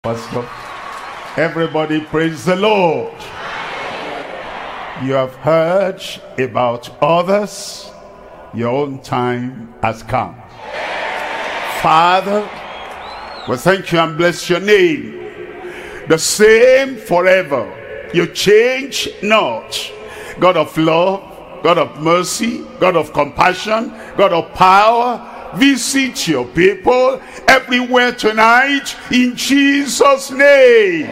Pastor. Everybody praise the Lord. You have heard about others. Your own time has come. Father, we thank you and bless your name. The same forever. You change not. God of love, God of mercy, God of compassion, God of power. Visit your people everywhere tonight in Jesus' name.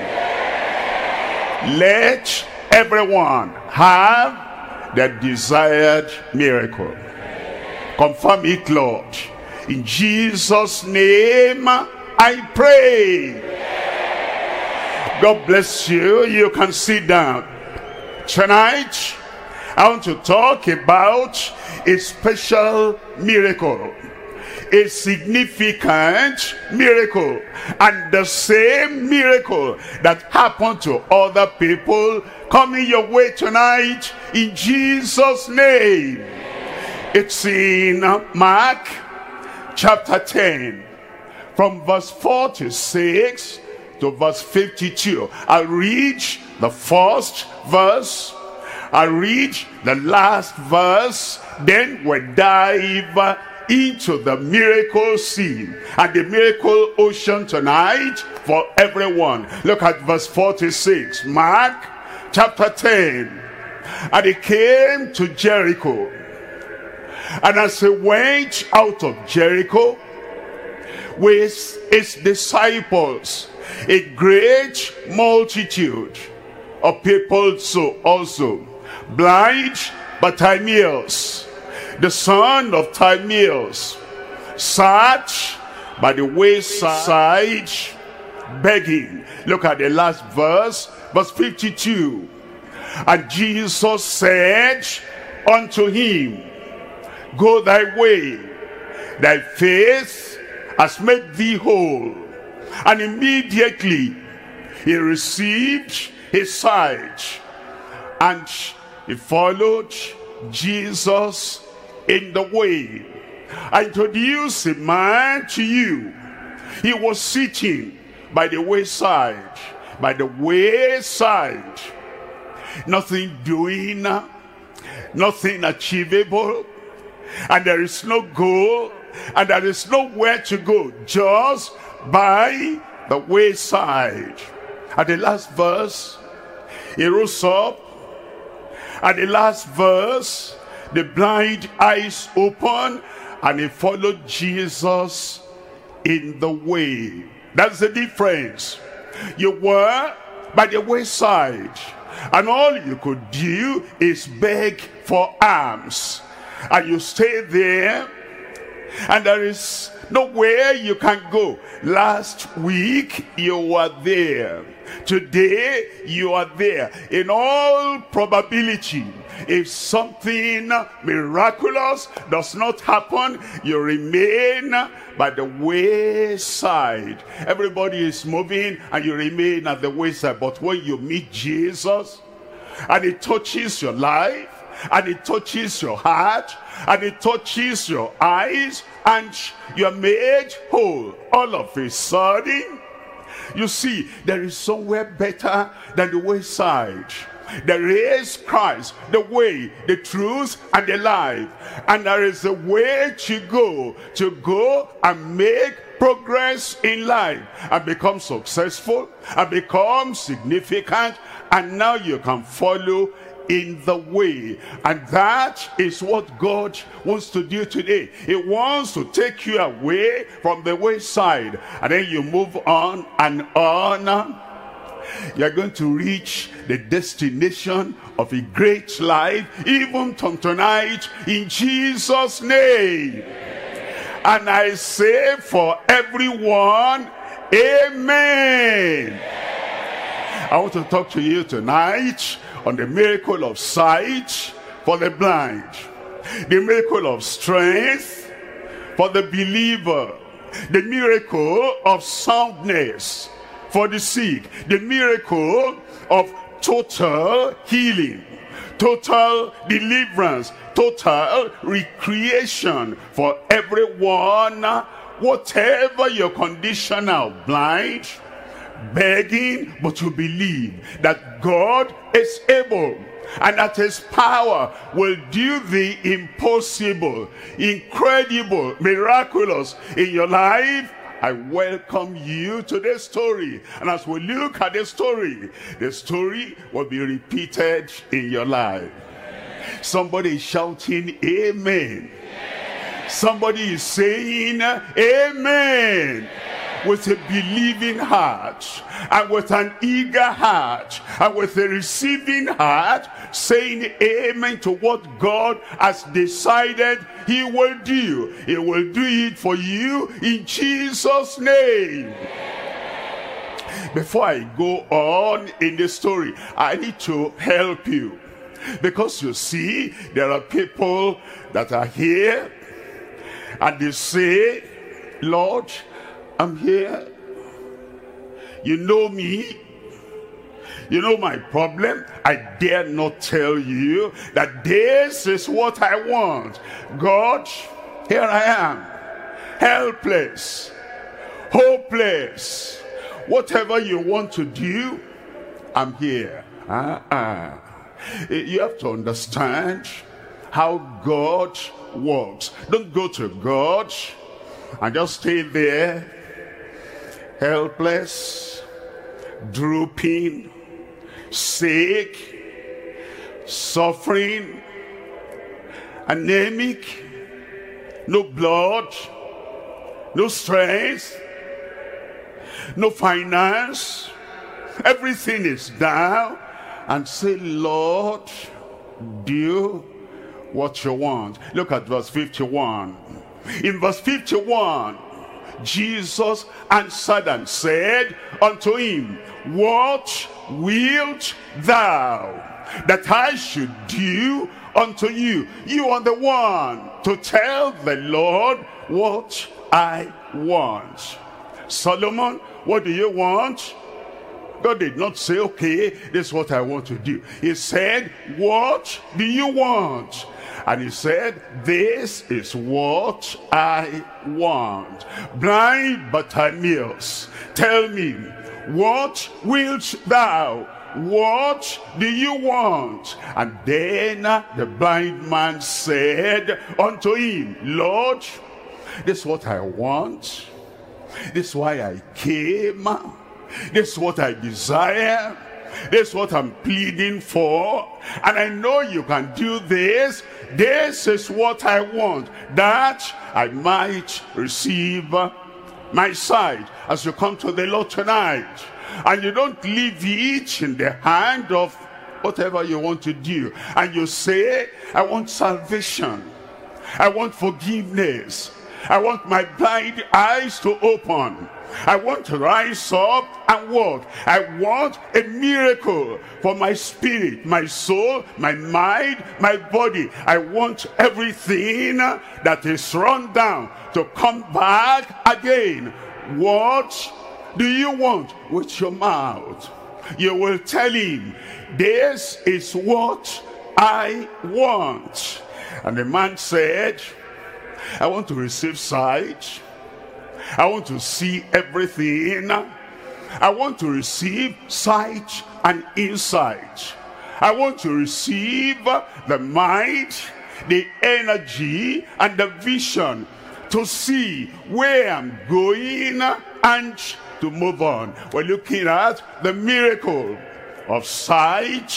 Let everyone have the desired miracle. Confirm it, Lord. In Jesus' name I pray. God bless you. You can sit down. Tonight I want to talk about a special miracle, a significant miracle, and the same miracle that happened to other people coming your way tonight in Jesus' name. It's in Mark chapter 10 from verse 46 to verse 52. I'll read the first verse, I'll read the last verse, then we'll dive into the miracle scene and the miracle ocean tonight for everyone. Look at verse 46, Mark chapter 10. And he came to Jericho, and as he went out of Jericho with his disciples, a great multitude of people so also, blind Bartimaeus, the son of Timaeus, sat by the wayside begging. Look at the last verse, verse 52. And Jesus said unto him, Go thy way, thy faith has made thee whole. And immediately he received his sight, and he followed Jesus in the way. I introduce a man to you. He was sitting by the wayside, nothing doing, nothing achievable, and there is no goal, and there is nowhere to go, just by the wayside. At the last verse, he rose up. At the last verse, the blind eyes open, and he followed Jesus in the way. That's the difference. You were by the wayside, and all you could do is beg for alms, and you stay there, and there is nowhere you can go. Last week you were there. Today you are there. In all probability, if something miraculous does not happen, you remain by the wayside. Everybody is moving and you remain at the wayside. But when you meet Jesus and he touches your life, and it touches your heart, and it touches your eyes, and you're made whole, all of a sudden, you see, there is somewhere better than the wayside. There is Christ, the way, the truth, and the life. And there is a way to go and make progress in life, and become successful, and become significant, and now you can follow in the way. And that is what God wants to do today. He wants to take you away from the wayside, and then you move on and on. You're going to reach the destination of a great life, even from tonight, in Jesus' name. And I say for everyone, amen. I want to talk to you tonight on the miracle of sight for the blind, the miracle of strength for the believer, the miracle of soundness for the sick, the miracle of total healing, total deliverance, total recreation for everyone, whatever your condition now, blind, begging, but you believe that God is able, and that his power will do the impossible, incredible, miraculous in your life. I welcome you to this story. And as we look at this story, the story will be repeated in your life. Somebody is shouting, amen. Somebody is saying, amen. With a believing heart, and with an eager heart, and with a receiving heart, saying amen to what God has decided he will do. He will do it for you in Jesus' name. Before I go on in the story, I need to help you. Because you see, there are people that are here, and they say, Lord, I'm here. You know me. You know my problem. I dare not tell you that this is what I want. God, here I am. Helpless. Hopeless. Whatever you want to do, I'm here. You have to understand how God works. Don't go to God and just stay there, helpless, drooping, sick, suffering, anemic, no blood, no strength, no finance, everything is down, and say, Lord, do what you want. Look at verse 51. In verse 51, Jesus answered and said unto him, what wilt thou that I should do unto you? You are the one to tell the Lord what I want. Solomon, what do you want? God did not say, okay, this is what I want to do. He said, what do you want? And he said, this is what I want. Blind Bartimaeus, tell me, what wilt thou? What do you want? And then the blind man said unto him, Lord, this is what I want. This is why I came. This is what I desire. This is what I'm pleading for. And I know you can do this. This is what I want, that I might receive my sight. As you come to the Lord tonight, and you don't leave it in the hand of whatever you want to do, and you say, I want salvation, I want forgiveness, I want my blind eyes to open, I want to rise up and walk. I want a miracle for my spirit, my soul, my mind, my body. I want everything that is run down to come back again. What do you want? With your mouth, you will tell him, this is what I want. And the man said, I want to receive sight. I want to see everything. I want to receive sight and insight. I want to receive the mind, the energy, and the vision to see where I'm going and to move on. We're looking at the miracle of sight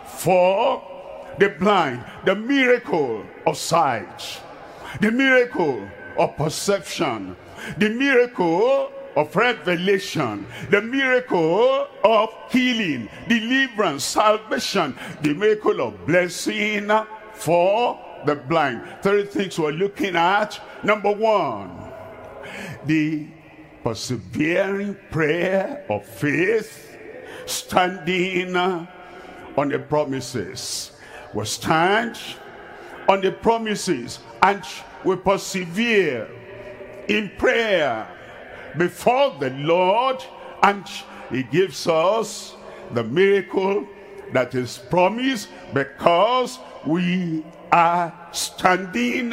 for the blind, the miracle of sight, the miracle of perception, the miracle of revelation, the miracle of healing, deliverance, salvation, the miracle of blessing for the blind. 3 things we're looking at. Number 1, the persevering prayer of faith, standing on the promises. We stand on the promises and we persevere in prayer before the Lord, and he gives us the miracle that is promised because we are standing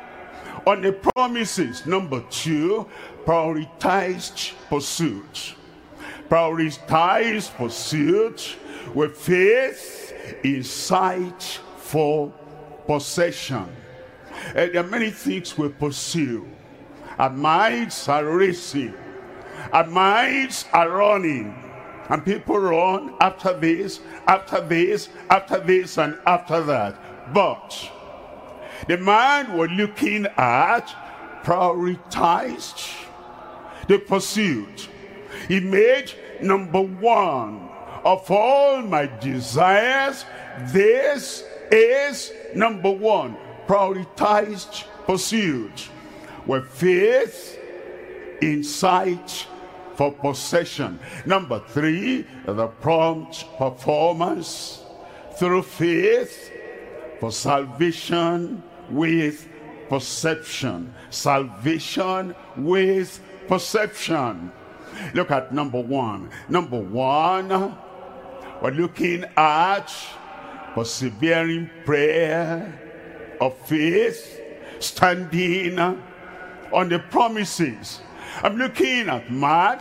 on the promises. Number 2, prioritized pursuit. Prioritize pursuit with faith in sight for possession. There are many things we pursue. Our minds are racing. Our minds are running. And people run after this, after this, after this, and after that. But the man we're looking at prioritized the pursuit. He made number one of all my desires. This is number one. Prioritized pursuit with faith in sight for possession. Number three, the prompt performance through faith for salvation with perception. Salvation with perception. Look at number one. Number one, we're looking at persevering prayer of faith, standing on the promises. I'm looking at Mark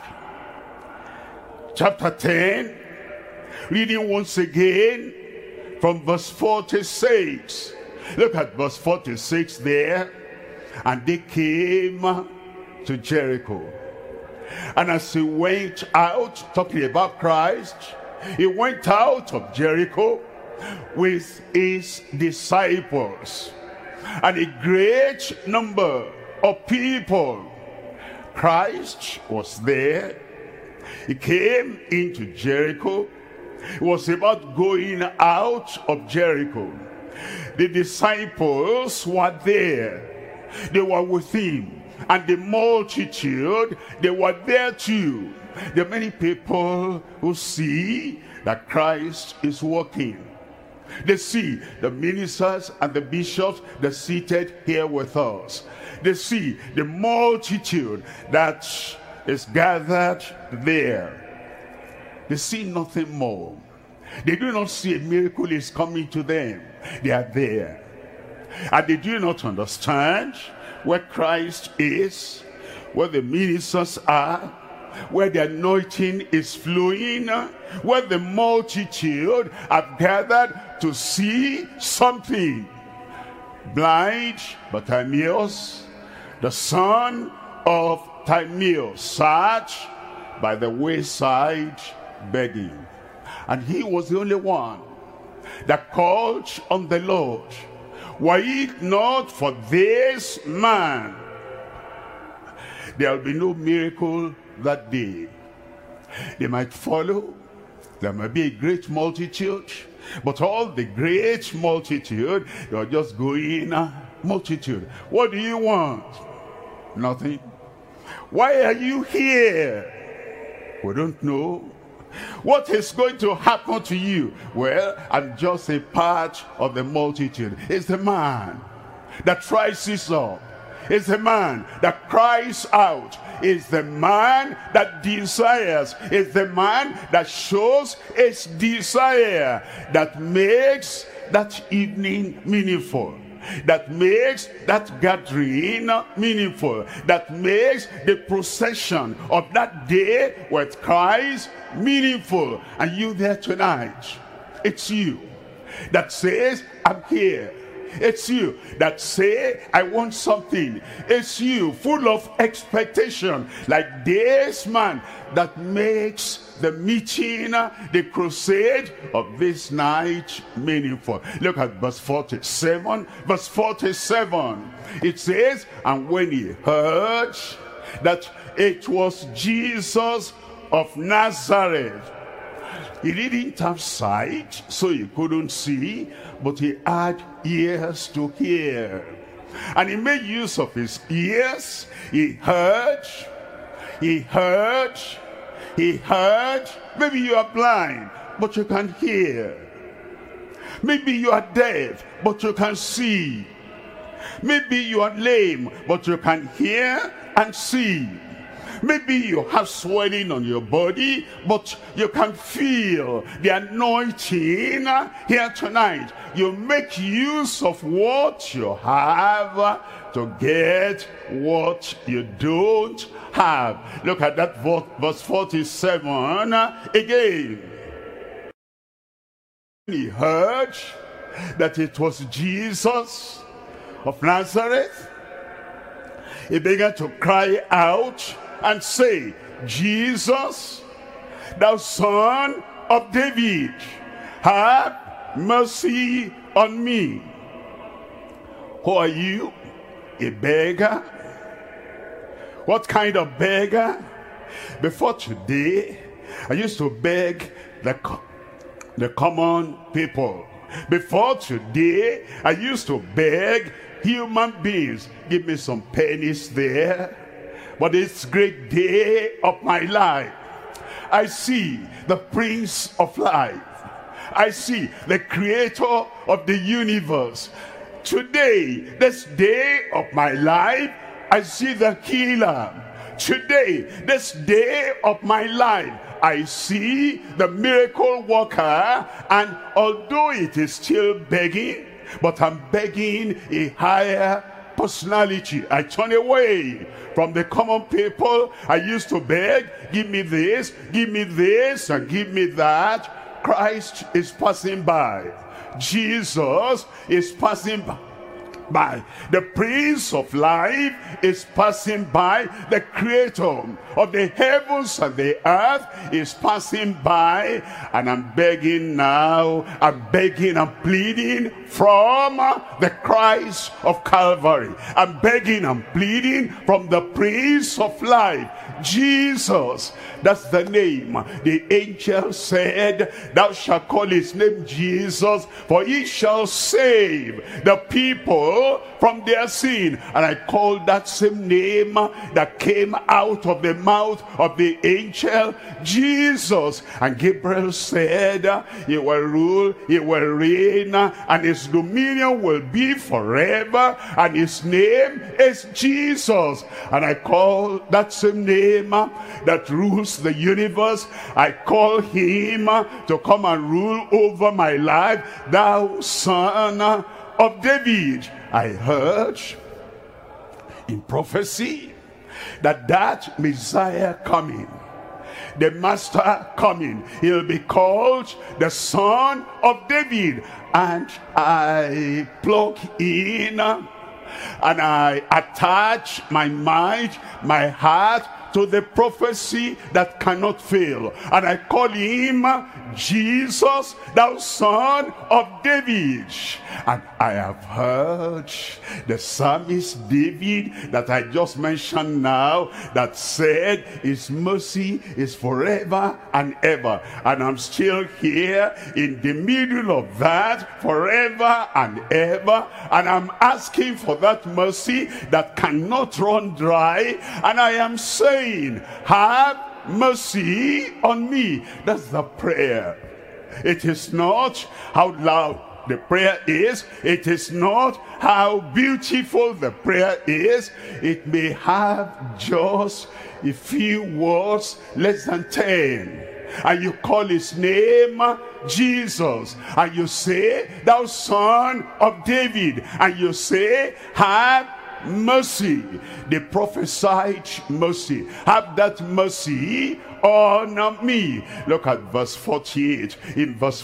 chapter 10, reading once again from verse 46. Look at verse 46 there. And they came to Jericho. And as he went out, talking about Christ, he went out of Jericho with his disciples and a great number of people. Christ was there. He came into Jericho. He was about going out of Jericho. The disciples were there. They were with him. And the multitude, they were there too. There are many people who see that Christ is working. They see the ministers and the bishops that are seated here with us. They see the multitude that is gathered there. They see nothing more. They do not see a miracle is coming to them. They are there. And they do not understand where Christ is, where the ministers are, where the anointing is flowing, where the multitude have gathered to see something. Blind Bartimaeus, the son of Timaeus, sat by the wayside begging. And he was the only one that called on the Lord. Were it not for this man, there will be no miracle that day. They might follow. There might be a great multitude. But all the great multitude, they are just going, multitude. What do you want? Nothing. Why are you here? We don't know. What is going to happen to you? Well, I'm just a part of the multitude. It's the man that rises up. It's the man that cries out. It's the man that desires. It's the man that shows his desire, that makes that evening meaningful, that makes that gathering meaningful, that makes the procession of that day with Christ meaningful. And you there tonight, it's you that says, I'm here. It's you that say, I want something. It's you full of expectation, like this man that makes the meeting, the crusade of this night meaningful. Look at verse 47. Verse 47, it says, and when he heard that it was Jesus of Nazareth, he didn't have sight, so he couldn't see, but he had ears to hear. And he made use of his ears. He heard. Maybe you are blind, but you can hear. Maybe you are deaf, but you can see. Maybe you are lame, but you can hear and see. Maybe you have swelling on your body, but you can feel the anointing here tonight. You make use of what you have to get what you don't have. Look at that verse 47 again. He heard that it was Jesus of Nazareth, he began to cry out and say, Jesus, thou son of David, have mercy on me. Who are you? A beggar? What kind of beggar? Before today, I used to beg the common people. Before today, I used to beg human beings, give me some pennies there. But this great day of my life, I see the Prince of Life. I see the Creator of the universe. Today, this day of my life, I see the Healer. Today, this day of my life, I see the miracle worker. And although it is still begging, but I'm begging a higher personality. I turn away from the common people. I used to beg, give me this, and give me that. Christ is passing by. Jesus is passing by. The Prince of Life is passing by. The Creator of the heavens and the earth is passing by. And I'm begging now, I'm pleading from the Christ of Calvary. I'm begging, I'm pleading from the Prince of Life, Jesus. That's the name. The angel said, thou shalt call his name Jesus, for he shall save the people from their sin. And I called that same name that came out of the mouth of the angel, Jesus. And Gabriel said, he will rule, he will reign, and his dominion will be forever, and his name is Jesus. And I call that same name that rules the universe, I call him to come and rule over my life. Thou son of David. I heard in prophecy that Messiah coming, the Master coming, he'll be called the Son of David. And I plug in and I attach my mind, my heart to the prophecy that cannot fail. And I call him Jesus, thou son of David. And I have heard the psalmist David that I just mentioned now, that said his mercy is forever and ever. And I'm still here in the middle of that, forever and ever. And I'm asking for that mercy that cannot run dry. And I am saying, have mercy on me. That's the prayer. It is not how loud the prayer is. It is not how beautiful the prayer is. It may have just a few words, less than 10. And you call his name Jesus. And you say, thou son of David. And you say, have mercy. They prophesied mercy. Have that mercy on me. Look at verse 48. In verse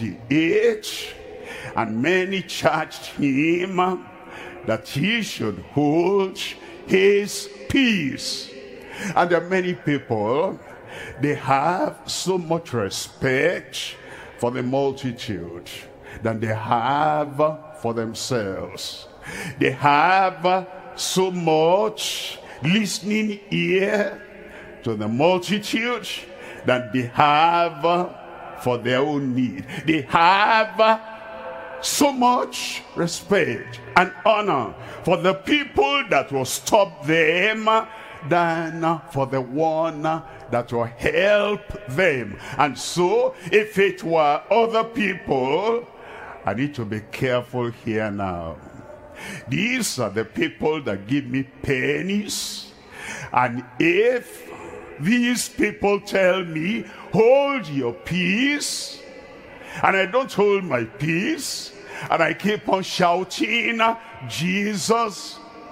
48, and many charged him that he should hold his peace. And there are many people, they have so much respect for the multitude than they have for themselves. They have so much listening ear to the multitude than they have for their own need. They have so much respect and honor for the people that will stop them than for the one that will help them. And so if it were other people, I need to be careful here now. These are the people that give me pennies. And if these people tell me, hold your peace, and I don't hold my peace, and I keep on shouting, Jesus,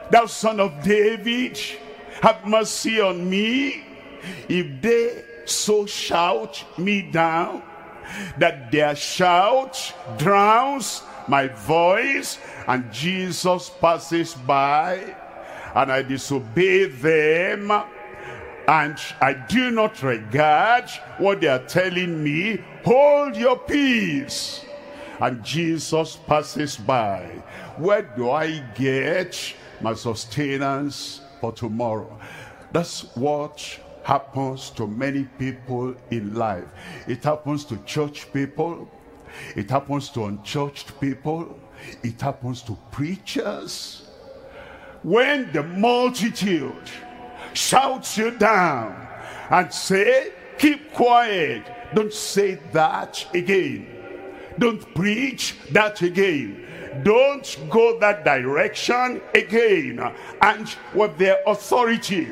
thou son of David, have mercy on me. If they so shout me down, that their shout drowns my voice, and Jesus passes by, and I disobey them, and I do not regard what they are telling me, hold your peace. And Jesus passes by. Where do I get my sustenance for tomorrow? That's what happens to many people in life. It happens to church people. It happens to unchurched people. It happens to preachers. When the multitude shouts you down and say, keep quiet, don't say that again. Don't preach that again. Don't go that direction again. And with their authority,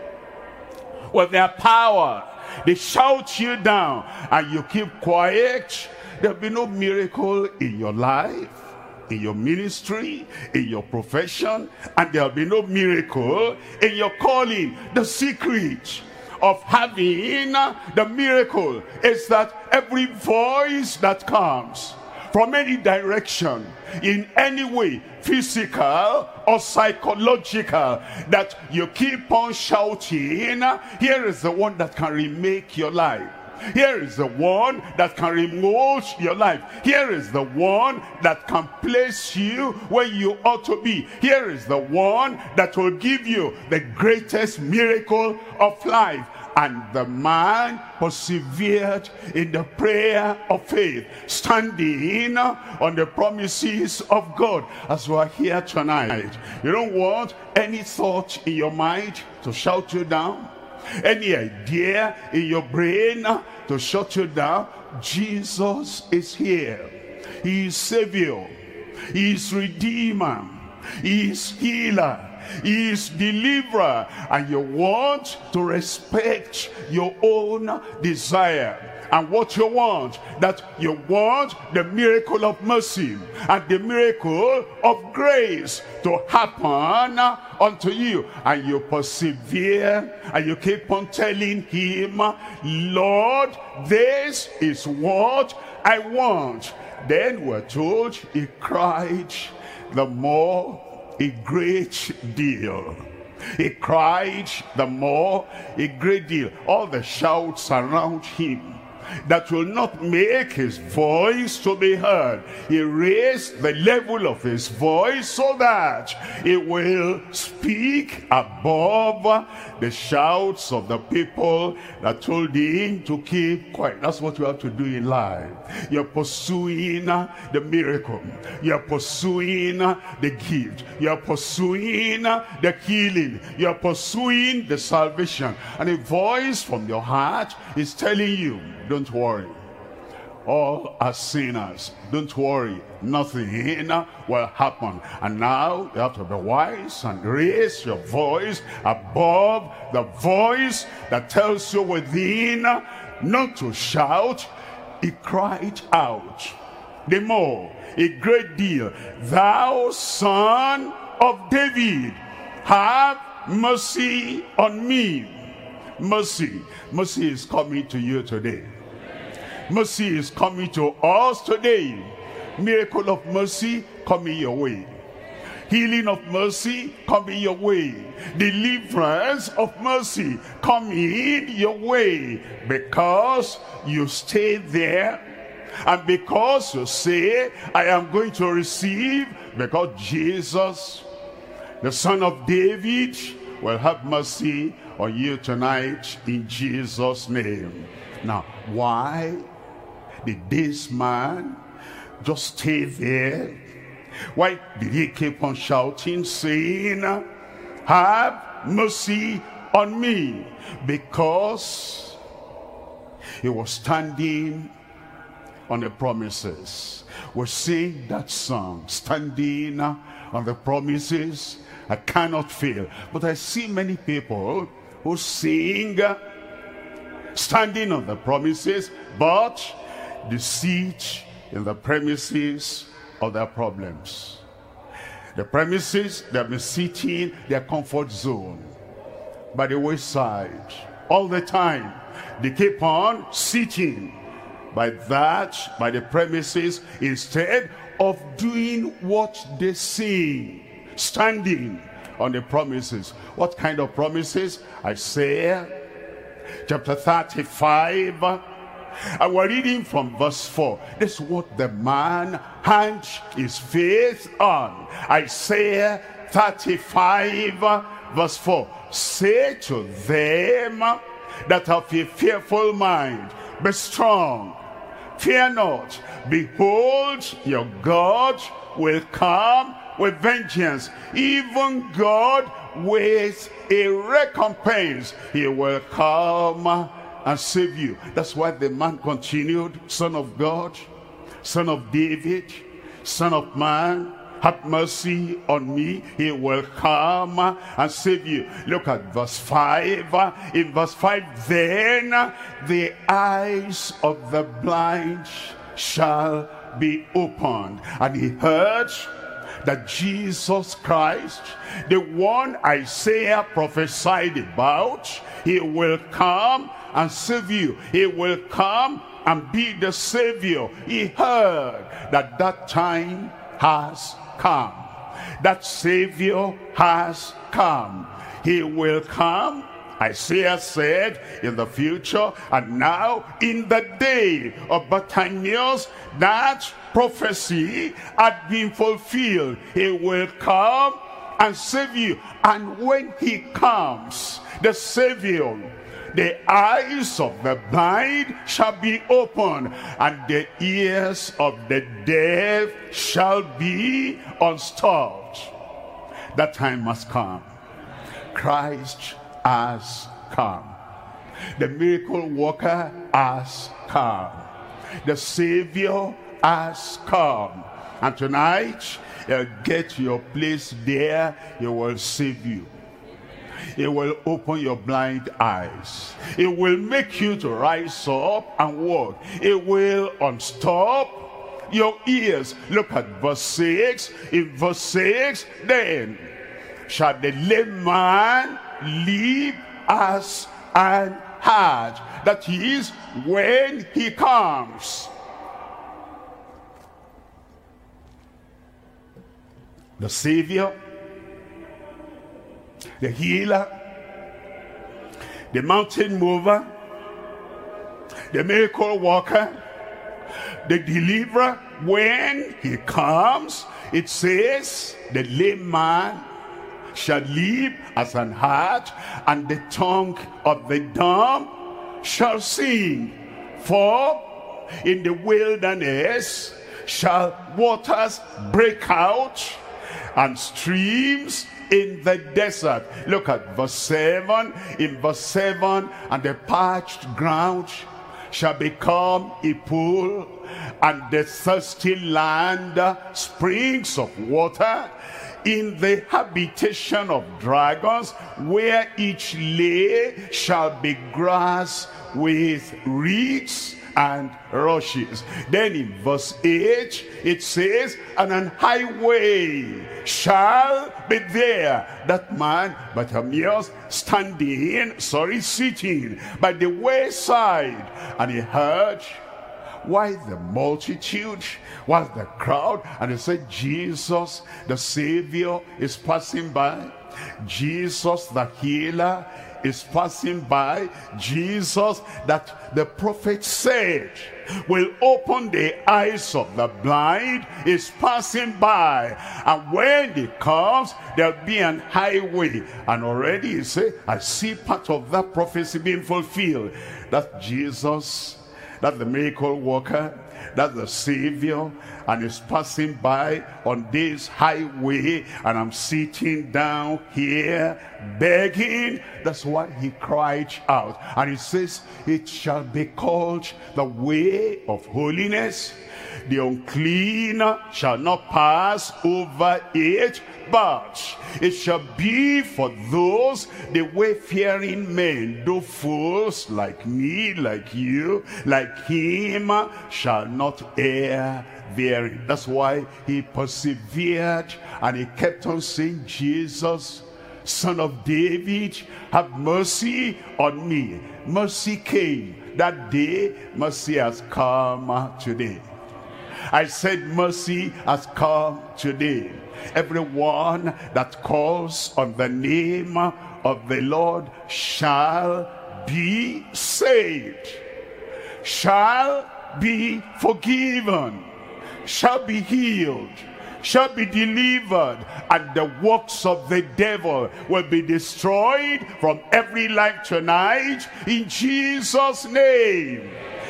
with their power, they shout you down and you keep quiet, there'll be no miracle in your life, in your ministry, in your profession, and there'll be no miracle in your calling. The secret of having the miracle is that every voice that comes from any direction, in any way, physical or psychological, that you keep on shouting, here is the one that can remake your life. Here is the one that can remold your life. Here is the one that can place you where you ought to be. Here is the one that will give you the greatest miracle of life. And the man persevered in the prayer of faith, standing on the promises of God. As we are here tonight, you don't want any thought in your mind to shout you down, any idea in your brain to shut you down. Jesus is here. He is Savior. He is Redeemer. He is Healer. He is Deliverer. And you want to respect your own desire and what you want, that you want the miracle of mercy and the miracle of grace to happen unto you, and you persevere and you keep on telling him, Lord, this is what I want. Then we're told he cried the more a great deal. He cried the more a great deal. All the shouts around him that will not make his voice to be heard, he raised the level of his voice so that it will speak above the shouts of the people that told him to keep quiet. That's what you have to do in life. You're pursuing the miracle. You're pursuing the gift. You're pursuing the healing. You're pursuing the salvation. And a voice from your heart is telling you, don't worry, all are sinners. Don't worry, nothing will happen. And now you have to be wise and raise your voice above the voice that tells you within not to shout. He cried out the more, a great deal, thou son of David, have mercy on me. Mercy is coming to you today. Mercy is coming to us today. Miracle of mercy coming your way. Healing of mercy coming your way. Deliverance of mercy coming your way. Because you stay there, and because you say, I am going to receive, because Jesus, the son of David, will have mercy on you tonight in Jesus' name. Now, why did this man just stay there? Why did he keep on shouting, saying, have mercy on me? Because he was standing on the promises. We sing that song, standing on the promises, I cannot fail. But I see many people who sing standing on the promises, but they sit in the premises of their problems. The premises, they have been sitting their comfort zone by the wayside all the time. They keep on sitting by the premises, instead of doing what they see, standing on the promises. What kind of promises? Isaiah chapter 35, and we're reading from verse 4. This is what the man hangs his faith on. Isaiah 35 verse 4. Say to them that have a fearful mind, be strong, fear not. Behold, your God will come with vengeance, even God with a recompense. He will come and save you. That's why the man continued, Son of God, Son of David, Son of Man, have mercy on me. He will come and save you. Look at verse 5. In verse 5, then the eyes of the blind shall be opened. And he heard that Jesus Christ, the one Isaiah prophesied about, he will come and save you. He will come and be the Savior. He heard that that time has come. That Savior has come. He will come, Isaiah said, in the future, and now in the day of Bartimaeus, that prophecy had been fulfilled. He will come and save you. And when he comes, the Savior, the eyes of the blind shall be opened, and the ears of the deaf shall be unstopped. That time must come. Christ has come. The miracle worker has come. The Savior has come. And tonight, you'll get your place there. He will save you. It will open your blind eyes. It will make you to rise up and walk. It will unstop your ears. Look at verse 6. In verse 6, then shall the lame man leap as an hart. That is, when he comes. The Savior, the healer, the mountain mover, the miracle worker, the deliverer, when he comes, it says, the lame man shall leap as an hart, and the tongue of the dumb shall sing. For in the wilderness shall waters break out, and streams in the desert. Look at verse 7. In verse 7, and the parched ground shall become a pool, and the thirsty land springs of water. In the habitation of dragons, where each lay shall be grass with reeds and rushes. Then in verse 8, it says, and an highway shall be there. That man, Bartimaeus, sitting by the wayside, and he heard why the multitude, why the crowd, and he said, Jesus, the Savior, is passing by. Jesus, the healer, is passing by. Jesus, that the prophet said will open the eyes of the blind, is passing by. And when he comes, there'll be an highway. And already he said, I see part of that prophecy being fulfilled. That Jesus, that the miracle worker, that the Savior, and is passing by on this highway, and I'm sitting down here begging. That's why he cried out. And he says, it shall be called the way of holiness. The unclean shall not pass over it, but it shall be for those, the wayfaring men, though fools like me, like you, like him, shall not err therein. That's why he persevered and he kept on saying, Jesus, Son of David, have mercy on me. Mercy came that day, mercy has come today. I said mercy has come today. Everyone that calls on the name of the Lord shall be saved, shall be forgiven, shall be healed, shall be delivered, and the works of the devil will be destroyed from every life tonight in Jesus' name.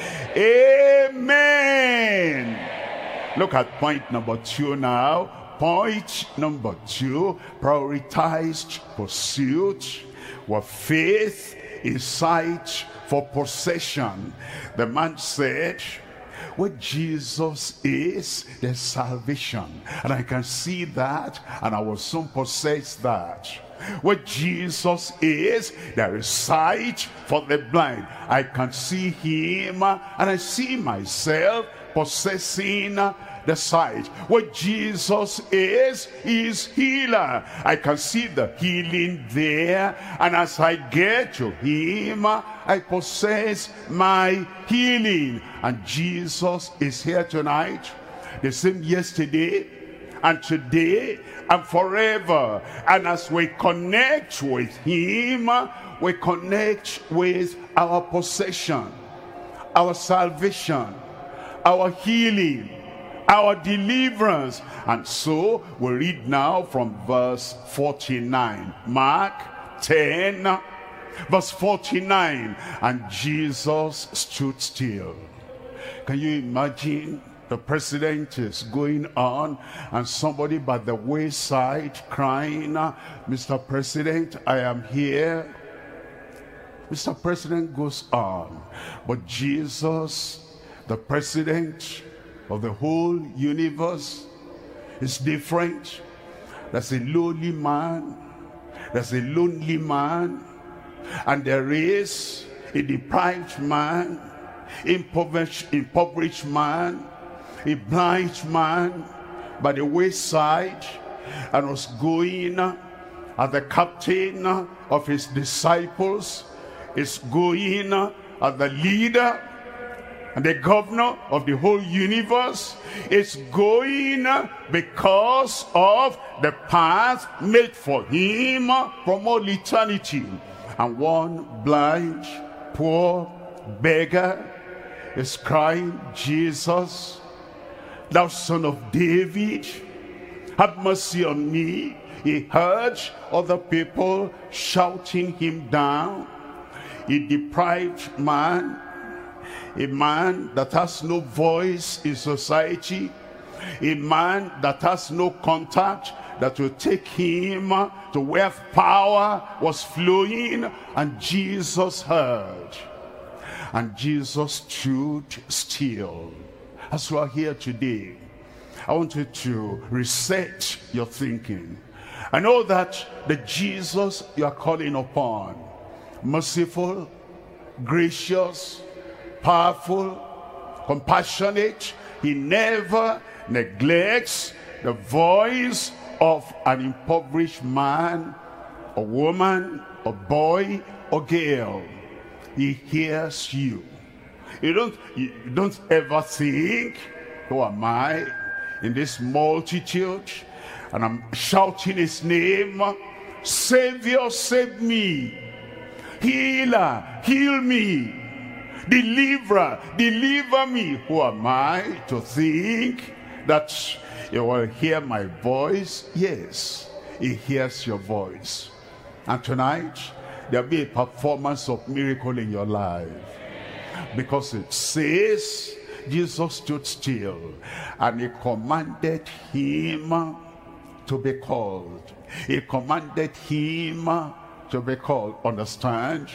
Amen. Look at point number 2 now. Point number 2, prioritized pursuit with faith in sight for possession. The man said, where Jesus is, there's salvation. And I can see that, and I will soon possess that. Where Jesus is, there is sight for the blind. I can see him, and I see myself possessing the sight. Where Jesus is healer. I can see the healing there, and as I get to him, I possess my healing. And Jesus is here tonight, the same yesterday and today and forever. And as we connect with him, we connect with our possession, our salvation, our healing, our deliverance. And so we read now from verse 49. Mark 10 verse 49. And Jesus stood still. Can you imagine? The president is going on, and somebody by the wayside crying, Mr. President, I am here. Mr. President goes on, but Jesus, the president of the whole universe, is different. There's a lowly man, there's a lonely man, and there is a deprived man, impoverished man, a blind man by the wayside, and was going as the captain of his disciples, is going as the leader and the governor of the whole universe, is going because of the path made for him from all eternity. And one blind, poor beggar is crying, Jesus, thou Son of David, have mercy on me. He heard other people shouting him down. A deprived man, a man that has no voice in society, a man that has no contact that will take him to where power was flowing. And Jesus heard, and Jesus stood still. As you are here today, I want you to reset your thinking. I know that the Jesus you are calling upon, merciful, gracious, powerful, compassionate, he never neglects the voice of an impoverished man, or woman, or boy, or girl. He hears you. You don't ever think, who am I in this multitude? And I'm shouting his name, Savior, save me. Healer, heal me. Deliverer, deliver me. Who am I to think that you will hear my voice? Yes, he hears your voice. And tonight, there'll be a performance of miracle in your life. Because it says, Jesus stood still, and he commanded him to be called. He commanded him to be called. Understand?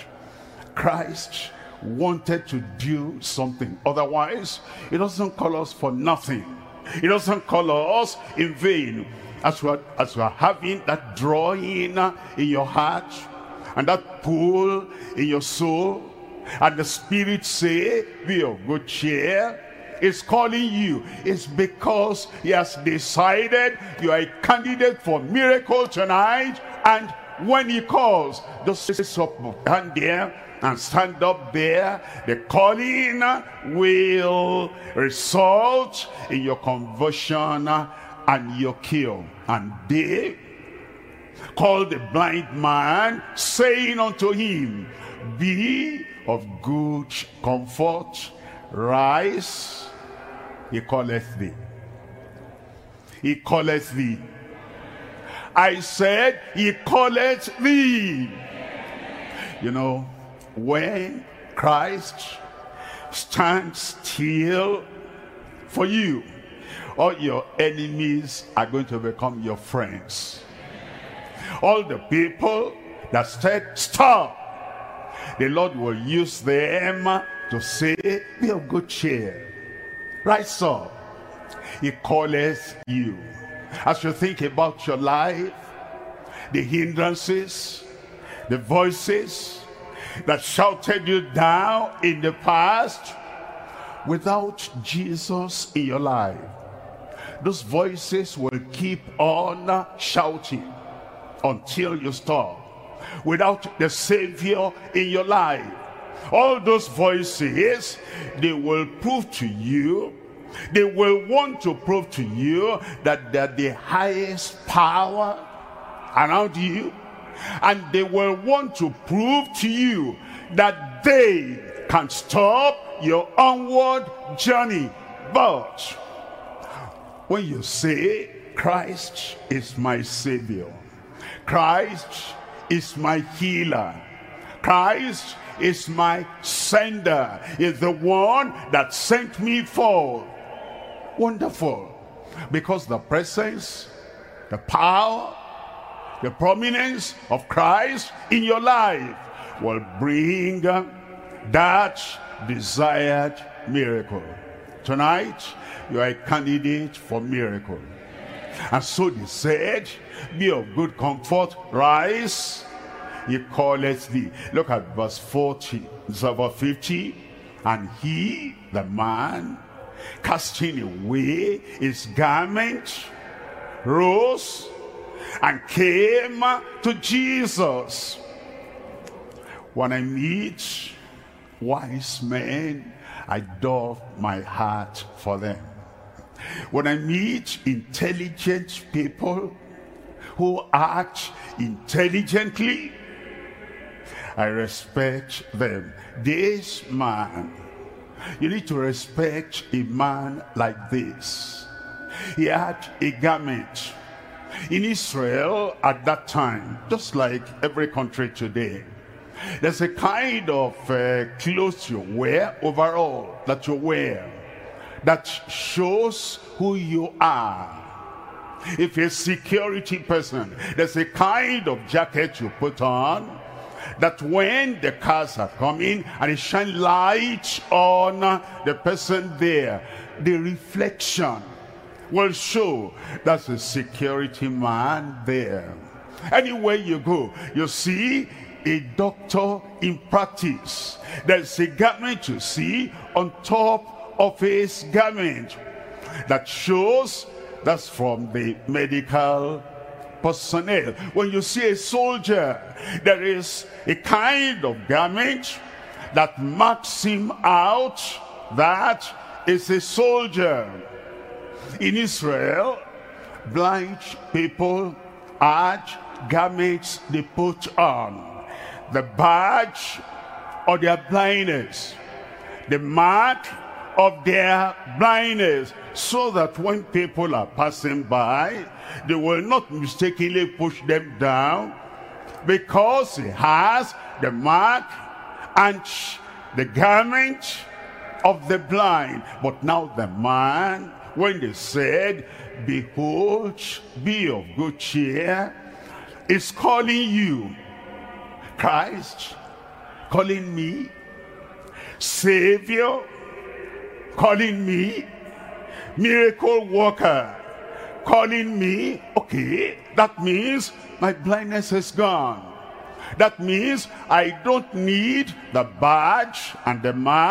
Christ wanted to do something. Otherwise, he doesn't call us for nothing. He doesn't call us in vain. As we are having that drawing in your heart, and that pull in your soul, and the Spirit say, be of good cheer, is calling you, it's because he has decided you are a candidate for miracle tonight. And when he calls, just sit up and there and stand up there. The calling will result in your conversion and your cure. And they called the blind man, saying unto him, be of good comfort, rise, he calleth thee. He calleth thee. I said, he calleth thee. You know, when Christ stands still for you, all your enemies are going to become your friends. All the people that said, stop, the Lord will use them to say, be of good cheer. Rise up. He calleth you. As you think about your life, the hindrances, the voices that shouted you down in the past, without Jesus in your life, those voices will keep on shouting until you stop. Without the Savior in your life, all those voices, they will prove to you, they will want to prove to you that they're the highest power around you, and they will want to prove to you that they can stop your onward journey. But when you say, Christ is my Savior, Christ is my healer, Christ is my sender, is the one that sent me forth. Wonderful. Because the presence, the power, the prominence of Christ in your life will bring that desired miracle. Tonight, you are a candidate for miracle. And so they said, be of good comfort, rise, he calleth thee. Look at verse 40, verse 50. And he, the man, casting away his garment, rose and came to Jesus. When I meet wise men, I doff my heart for them. When I meet intelligent people who act intelligently, I respect them. This man, you need to respect a man like this. He had a garment. In Israel at that time, just like every country today, there's a kind of clothes you wear, overall, that you wear, that shows who you are. If you're a security person, there's a kind of jacket you put on that when the cars are coming and it shines light on the person there, the reflection will show that's a security man there. Anywhere you go, you see a doctor in practice. There's a garment you see on top of his garment that shows that's from the medical personnel. When you see a soldier, there is a kind of garment that marks him out, that is a soldier. In Israel, blind people had garments they put on, the badge of their blindness, the mark of their blindness, so that when people are passing by, they will not mistakenly push them down, because he has the mark and the garment of the blind. But now the man, when they said, behold, be of good cheer, is calling you. Christ calling me, Savior calling me, miracle worker calling me. Okay, that means my blindness is gone. That means I don't need the badge and the mark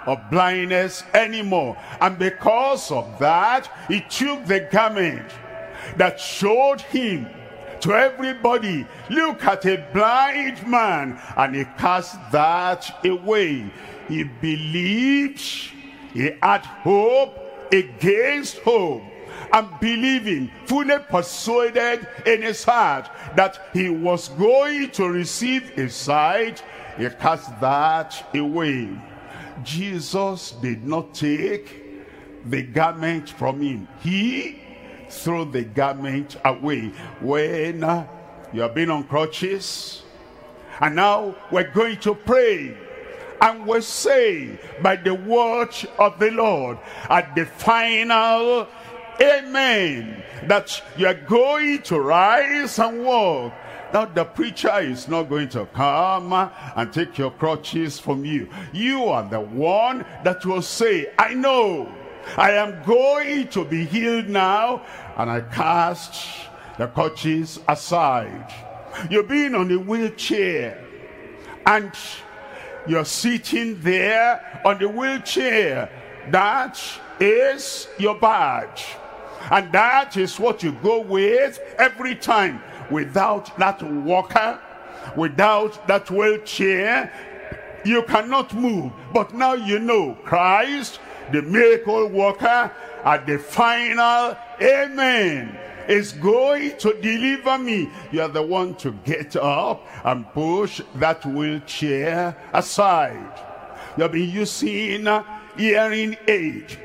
of blindness anymore. And because of that, he took the garment that showed him to everybody, look at a blind man, and he cast that away. He believed, he had hope against hope, and believing, fully persuaded in his heart that he was going to receive his sight, he cast that away. Jesus did not take the garment from him. He threw the garment away. When you have been on crutches, and now we're going to pray, and we say by the word of the Lord at the final amen that you are going to rise and walk. Now the preacher is not going to come and take your crutches from you. You are the one that will say, I know I am going to be healed now, and I cast the crutches aside. You've been on a wheelchair, and you're sitting there on the wheelchair. That is your badge, and that is what you go with every time. Without that walker, without that wheelchair, you cannot move. But now you know Christ, the miracle worker, at the final amen, is going to deliver me. You are the one to get up and push that wheelchair aside. You have been using hearing aid.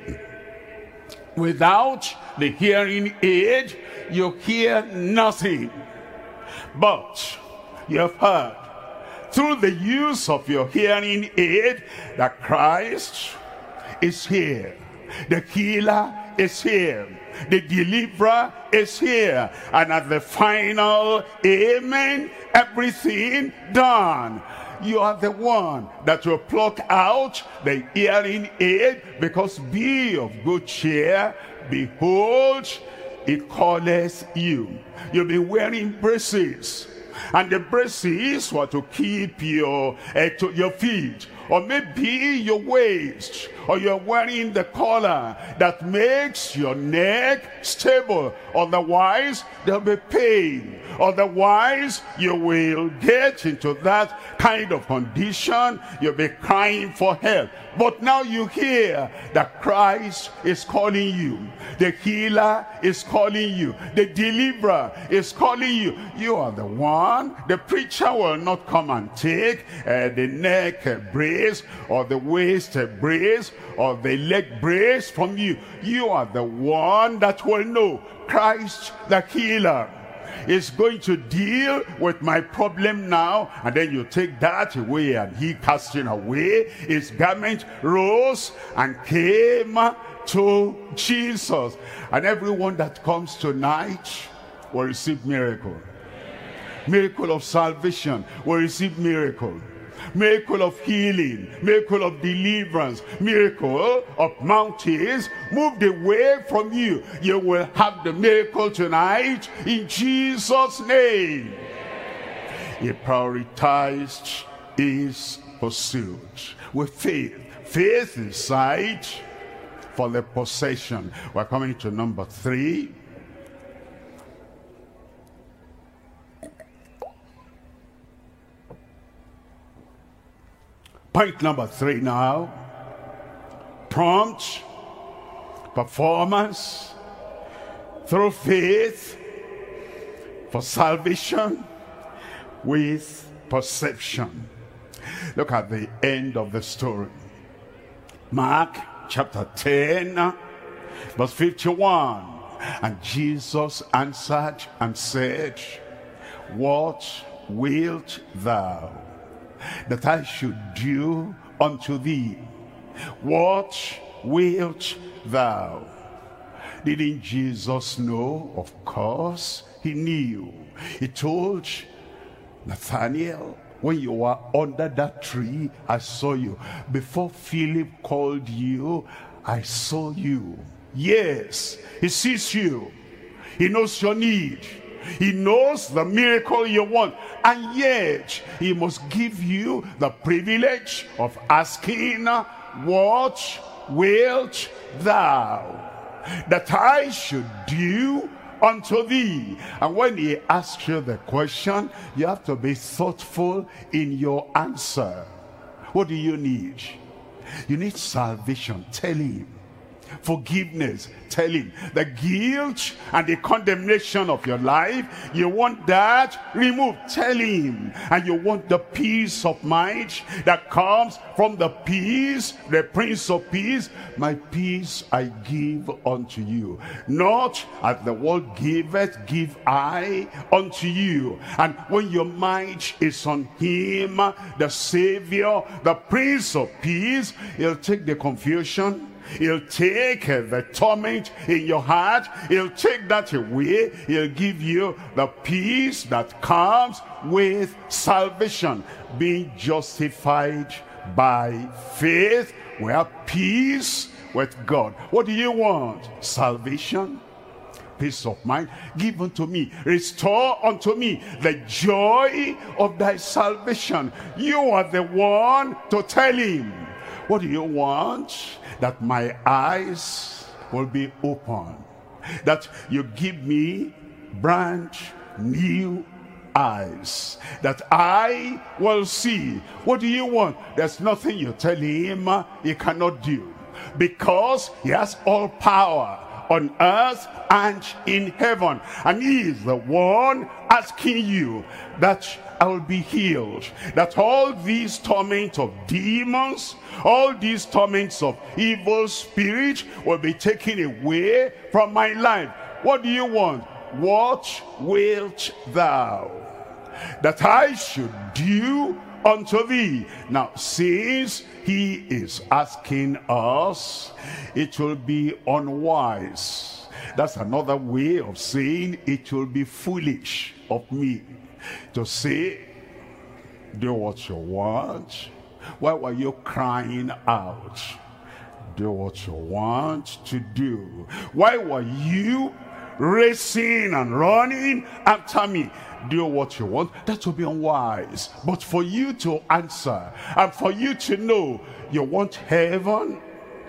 Without the hearing aid, you hear nothing. But you have heard through the use of your hearing aid that Christ is here. The healer is here. The deliverer is here. And at the final amen, everything done. You are the one that will pluck out the hearing aid, because be of good cheer. Behold, it calleth you. You'll be wearing braces, and the braces were to keep your feet, or maybe your waist, or you're wearing the collar that makes your neck stable. Otherwise, there'll be pain. Otherwise, you will get into that kind of condition. You'll be crying for help. But now you hear that Christ is calling you. The healer is calling you. The deliverer is calling you. You are the one. The preacher will not come and take the neck brace, or the waist brace, or the leg brace from you. You are the one that will know. Christ the healer is going to deal with my problem now. And then you take that away, and he, casting away his garment, rose and came to Jesus. And everyone that comes tonight will receive miracle. Miracle of salvation will receive miracle. Miracle of healing, miracle of deliverance, miracle of mountains moved away from you. You will have the miracle tonight in Jesus' name. He prioritized his pursuit with faith. Faith in sight for the possession. We're coming to number 3. Point number 3 now. Prompt performance through faith for salvation with perception. Look at the end of the story. Mark chapter 10, verse 51. And Jesus answered and said, What wilt thou that I should do unto thee? What wilt thou? Didn't Jesus know? Of course he knew. He told Nathanael, when you were under that tree, I saw you. Before Philip called you, I saw you. Yes, he sees you. He knows your need. He knows the miracle you want, and yet he must give you the privilege of asking what wilt thou that I should do unto thee? And when he asks you the question, you have to be thoughtful in your answer. What do you need? You need salvation. Tell him. Forgiveness. Tell him. The guilt and the condemnation of your life, you want that removed. Tell him. And you want the peace of mind that comes from the peace, the Prince of Peace. My peace I give unto you. Not as the world giveth, give I unto you. And when your mind is on him, the Savior, the Prince of Peace, he'll take the confusion. He'll take the torment in your heart. He'll take that away. He'll give you the peace that comes with salvation. Being justified by faith, we have peace with God. What do you want? Salvation, peace of mind. Give unto me, restore unto me the joy of thy salvation. You are the one to tell him. What do you want? That my eyes will be open. That you give me brand new eyes. That I will see. What do you want? There's nothing you tell him he cannot do. Because he has all power on earth and in heaven. And he is the one asking you that I will be healed. That all these torments of demons, all these torments of evil spirits will be taken away from my life. What do you want? What wilt thou that I should do unto thee? Now, since he is asking us, it will be unwise. That's another way of saying it will be foolish of me to say, do what you want. Why were you crying out? Do what you want to do. Why were you racing and running after me? Do what you want. That will be unwise. But for you to answer and for you to know you want heaven,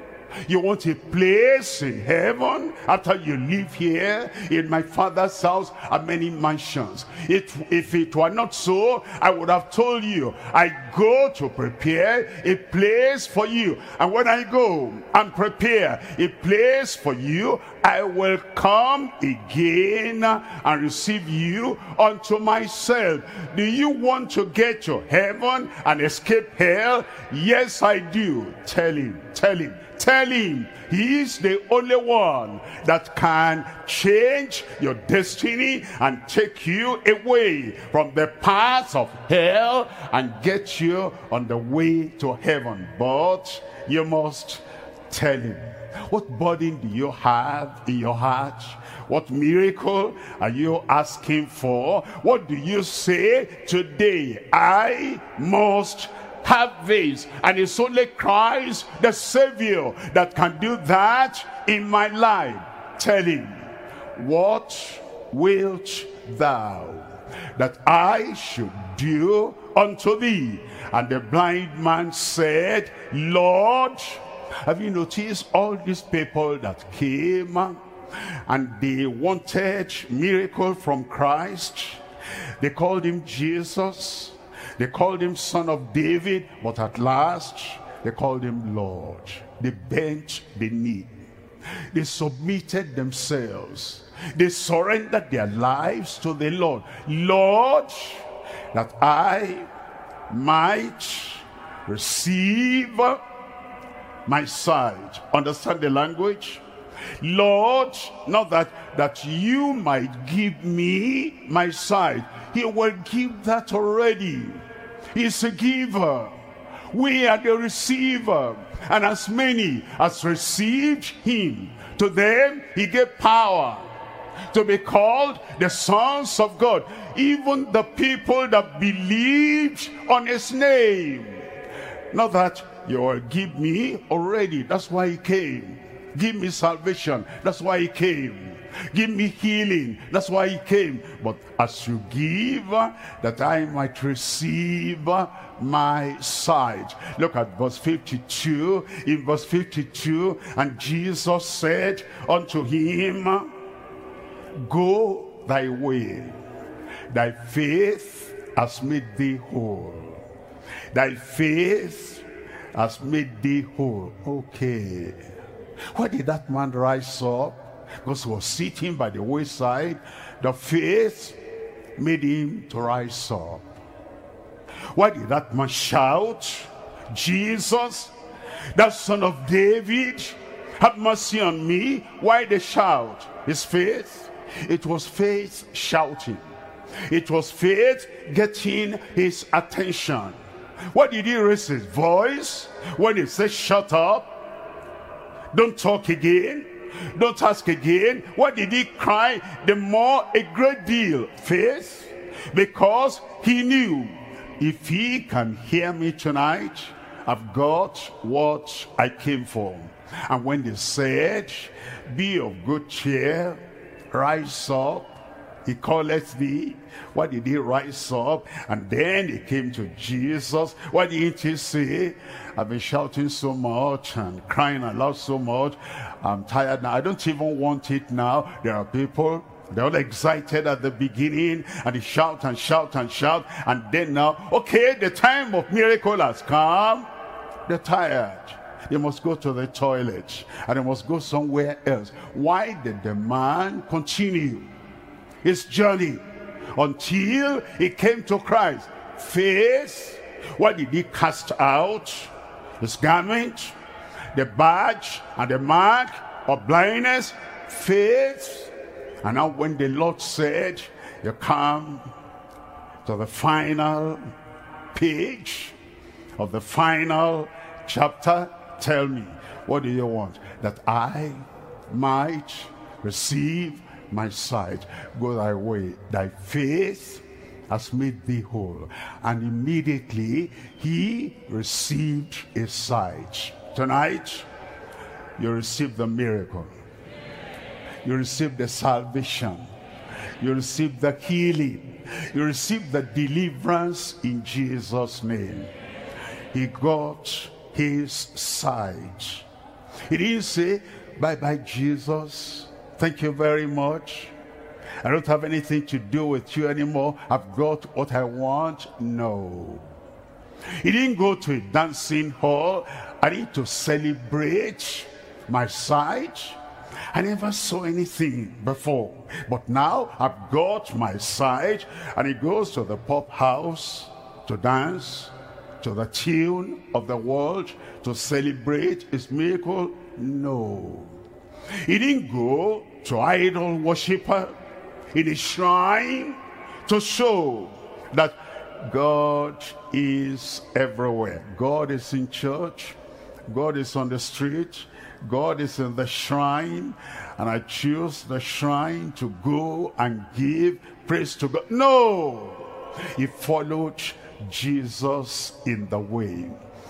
you want a place in heaven after you live here. In my Father's house are many mansions. If it were not so, I would have told you, I go to prepare a place for you. And when I go and prepare a place for you, I will come again and receive you unto myself. Do you want to get to heaven and escape hell? Yes, I do. Tell him, tell him. Tell him he is the only one that can change your destiny and take you away from the path of hell and get you on the way to heaven. But you must tell him. What burden do you have in your heart? What miracle are you asking for? What do you say today? I must have this, and it's only Christ the Savior that can do that in my life. Tell him, what wilt thou that I should do unto thee? And the blind man said, Lord, have you noticed all these people that came and they wanted miracle from Christ? They called him Jesus. They called him Son of David, but at last they called him Lord. They bent the knee. They submitted themselves. They surrendered their lives to the Lord. Lord, that I might receive my sight. Understand the language? Lord, not that you might give me my sight. He will give that already. He's a giver. We are the receiver. And as many as received him, to them he gave power to be called the sons of God. Even the people that believed on his name. Not that you will give me already. That's why he came. Give me salvation. That's why he came. Give me healing. That's why he came. But as you give, that I might receive my sight. Look at verse 52. In verse 52, and Jesus said unto him, go thy way. Thy faith has made thee whole. Thy faith has made thee whole. Okay. Why did that man rise up? Because he was sitting by the wayside. The faith made him to rise up. Why did that man shout? Jesus, that son of David, have mercy on me. Why they shout? His faith. It was faith shouting. It was faith getting his attention. Why did he raise his voice? When he said, shut up, don't talk again, don't ask again. Why did he cry the more? A great deal. Faith. Because he knew, if he can hear me tonight, I've got what I came for. And when they said, be of good cheer, rise up, he calleth thee. Why did he rise up? And then he came to Jesus. Why didn't he say, I've been shouting so much and crying aloud so much, I'm tired now, I don't even want it now. There are people, they're all excited at the beginning, and they shout and shout and shout, and then now, okay, the time of miracle has come. They're tired. They must go to the toilet, and they must go somewhere else. Why did the man continue his journey until he came to Christ? Faith. Why did he cast out his garment, the badge and the mark of blindness? Faith. And now when the Lord said, you come to the final page of the final chapter, tell me, what do you want? That I might receive my sight. Go thy way. Thy faith has made thee whole. And immediately he received his sight. Tonight, you receive the miracle. You receive the salvation. You receive the healing. You receive the deliverance in Jesus' name. He got his sight. He didn't say, bye-bye, Jesus. Thank you very much. I don't have anything to do with you anymore. I've got what I want. No. He didn't go to a dancing hall. I need to celebrate my sight. I never saw anything before. But now I've got my sight. And he goes to the pop house to dance to the tune of the world, to celebrate his miracle. No. He didn't go to idol worshiper in a shrine to show that God is everywhere. God is in church. God is on the street. God is in the shrine. And I choose the shrine to go and give praise to God. No! He followed Jesus in the way.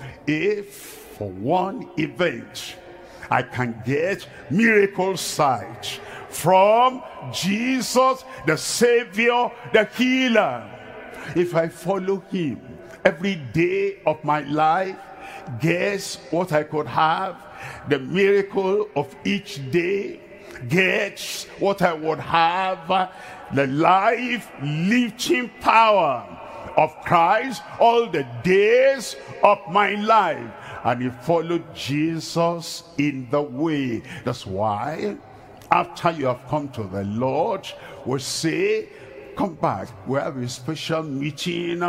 If for one event I can get miracle sight from Jesus, the Savior, the healer, if I follow him every day of my life, guess what I could have? The miracle of each day. Guess what I would have? The life-lifting power of Christ all the days of my life. And he followed Jesus in the way. That's why after you have come to the Lord, we say, come back. We have a special meeting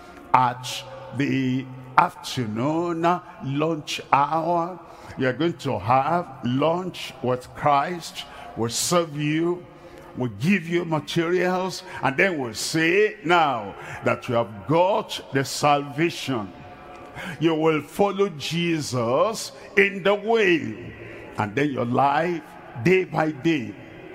at the afternoon lunch hour. You're going to have lunch with Christ. We'll serve you. We'll give you materials. And then we'll say, now that you have got the salvation, you will follow Jesus in the way. And then your life, day by day,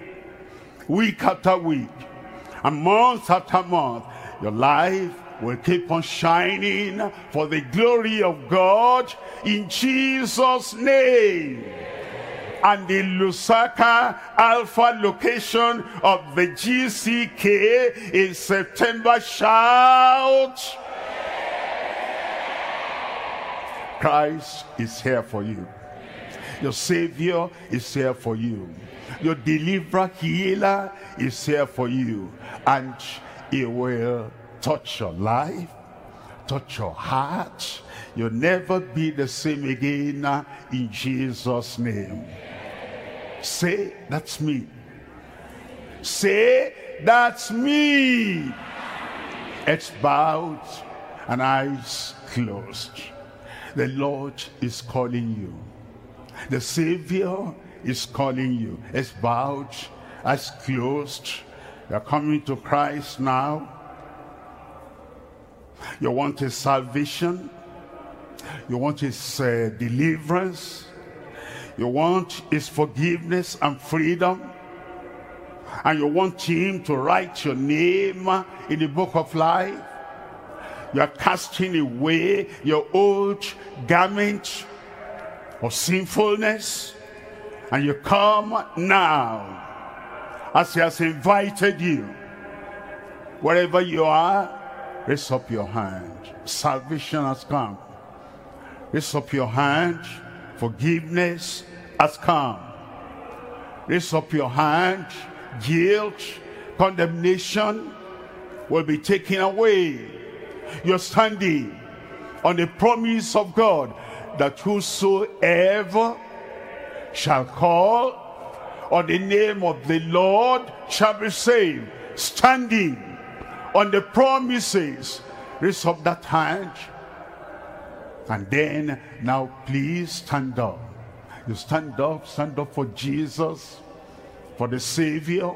week after week, and month after month, your life will keep on shining for the glory of God in Jesus' name. and the Lusaka Alpha location of the GCK in September. Shout! Christ is here for you. Your Savior is here for you. Your deliverer, healer is here for you. And he will touch your life, touch your heart. You'll never be the same again in Jesus' name. Say, that's me. Say, that's me. Heads bowed and eyes closed. The Lord is calling you. The Savior is calling you. Heads bowed, eyes closed. You're coming to Christ now. You want his salvation. You want his deliverance. You want his forgiveness and freedom. And you want him to write your name in the book of life. You are casting away your old garment of sinfulness. And you come now as he has invited you. Wherever you are, raise up your hand. Salvation has come. Raise up your hand. Forgiveness has come. Raise up your hand. Guilt, condemnation will be taken away. You're standing on the promise of God that whosoever shall call on the name of the Lord shall be saved. Standing on the promises. Raise up that hand. And then, now please stand up. You stand up for Jesus, for the Savior,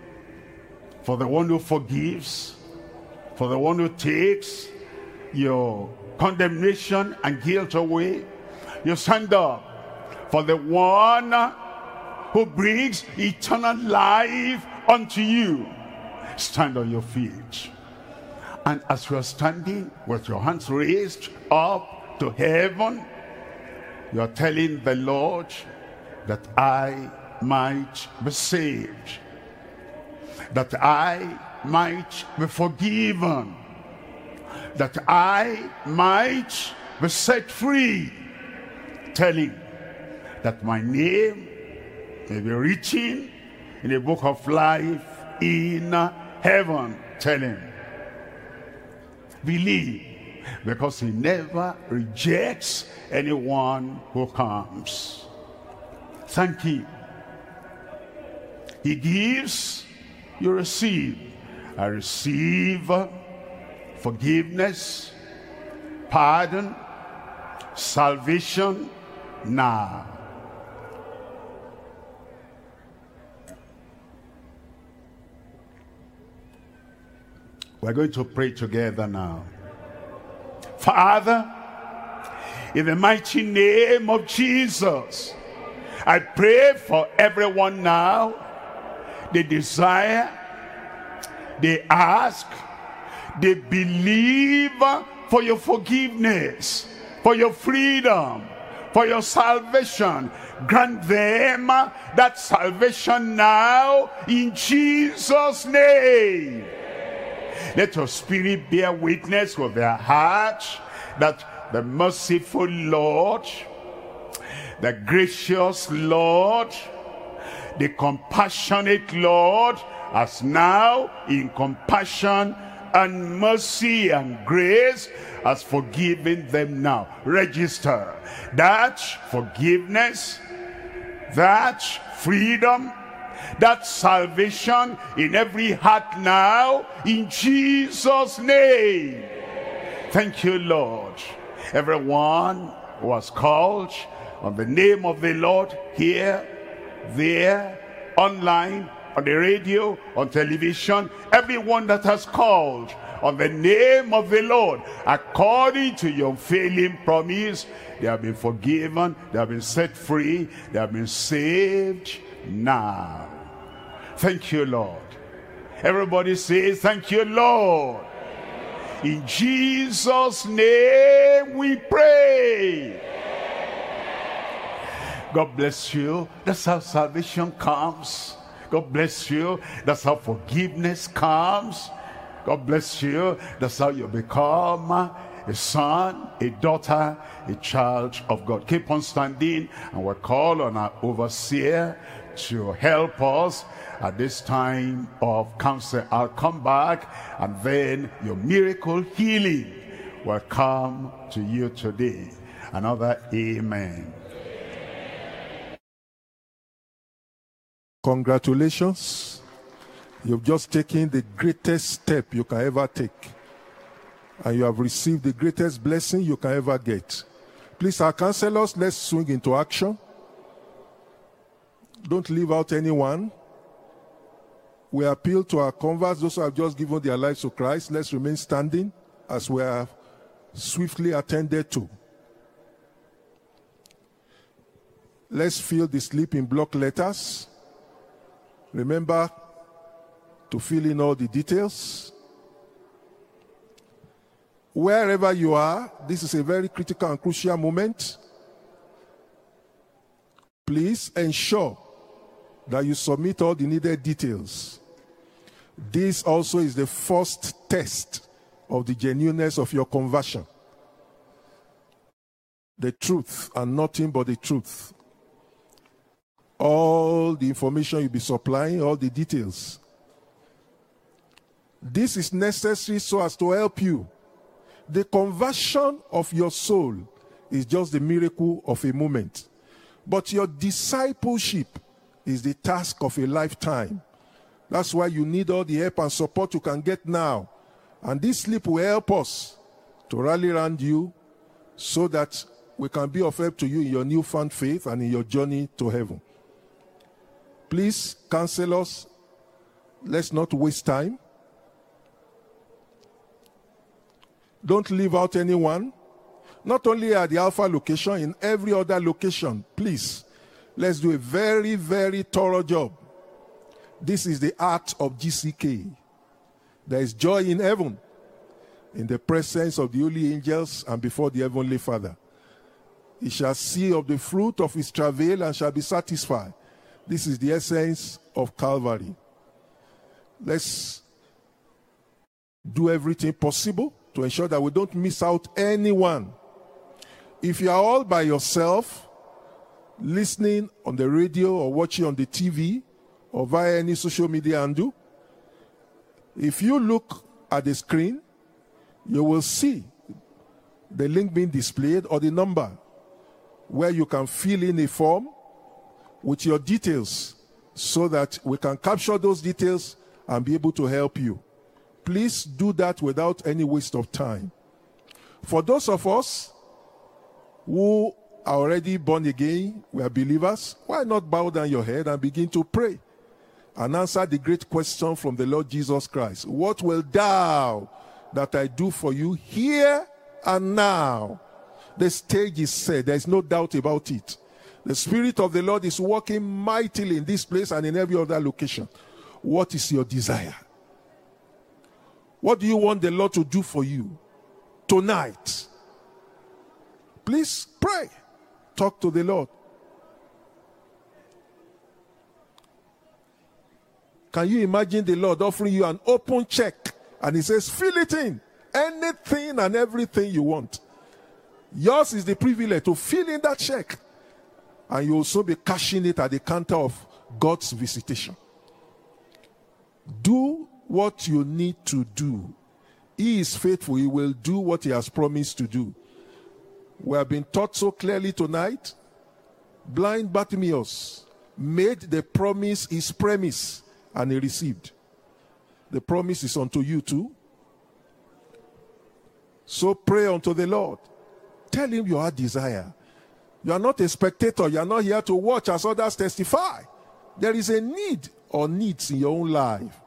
for the one who forgives, for the one who takes your condemnation and guilt away. You stand up for the one who brings eternal life unto you. Stand on your feet. And as you are standing with your hands raised up to heaven, you are telling the Lord that I might be saved, that I might be forgiven, that I might be set free. Tell him that my name may be written in the book of life in heaven. Tell him. Believe, because he never rejects anyone who comes. Thank him. He gives, you receive. I receive forgiveness, pardon, salvation now. We're going to pray together now. Father, in the mighty name of Jesus, I pray for everyone now. They desire, they ask, they believe for your forgiveness, for your freedom, for your salvation. Grant them that salvation now in Jesus' name. Let your spirit bear witness with their heart that the merciful Lord, the gracious Lord, the compassionate Lord has now in compassion and mercy and grace has forgiven them now. Register that forgiveness, that freedom, that salvation in every heart now in Jesus' name. Thank you, Lord. Everyone who has called on the name of the Lord here, there, online, on the radio, on television, everyone that has called on the name of the Lord, according to your unfailing promise, they have been forgiven, they have been set free, they have been saved now. Thank you, Lord. Everybody say, thank you, Lord. In Jesus' name we pray. God bless you. That's how salvation comes. God bless you. That's how forgiveness comes. God bless you. That's how you become a son, a daughter, a child of God. Keep on standing, and we'll call on our overseer to help us at this time of counsel. I'll come back, and then your miracle healing will come to you today. Another amen. Congratulations. You've just taken the greatest step you can ever take. And you have received the greatest blessing you can ever get. Please, our counselors, let's swing into action. Don't leave out anyone. We appeal to our converts, those who have just given their lives to Christ. Let's remain standing as we are swiftly attended to. Let's fill the slip in block letters. Remember to fill in all the details. Wherever you are, this is a very critical and crucial moment. Please ensure that you submit all the needed details. This also is the first test of the genuineness of your conversion. The truth and nothing but the truth. All the information you'll be supplying, all the details. This is necessary so as to help you. The conversion of your soul is just the miracle of a moment. But your discipleship is the task of a lifetime. That's why you need all the help and support you can get now. And this slip will help us to rally around you so that we can be of help to you in your newfound faith and in your journey to heaven. Please, counselors, let's not waste time. Don't leave out anyone. Not only at the Alpha location, in every other location. Please, let's do a very, very thorough job. This is the art of GCK. There is joy in heaven, in the presence of the holy angels and before the Heavenly Father. He shall see of the fruit of his travail and shall be satisfied. This is the essence of Calvary. Let's do everything possible to ensure that we don't miss out anyone. If you are all by yourself, listening on the radio or watching on the TV or via any social media handle, if you look at the screen, you will see the link being displayed or the number where you can fill in a form with your details so that we can capture those details and be able to help you. Please do that without any waste of time. For those of us who are already born again, we are believers, why not bow down your head and begin to pray and answer the great question from the Lord Jesus Christ? What will thou that I do for you here and now? The stage is set. There is no doubt about it. The Spirit of the Lord is working mightily in this place and in every other location. What is your desire? What do you want the Lord to do for you tonight? Please pray. Talk to the Lord. Can you imagine the Lord offering you an open check and he says, fill it in. Anything and everything you want. Yours is the privilege to fill in that check. And you will also be cashing it at the counter of God's visitation. Do what you need to do. He is faithful. He will do what he has promised to do. We have been taught so clearly tonight. Blind Bartimaeus made the promise his premise, and he received. The promise is unto you too. So pray unto the Lord. Tell him your heart desire. You are not a spectator. You are not here to watch as others testify. There is a need or needs in your own life.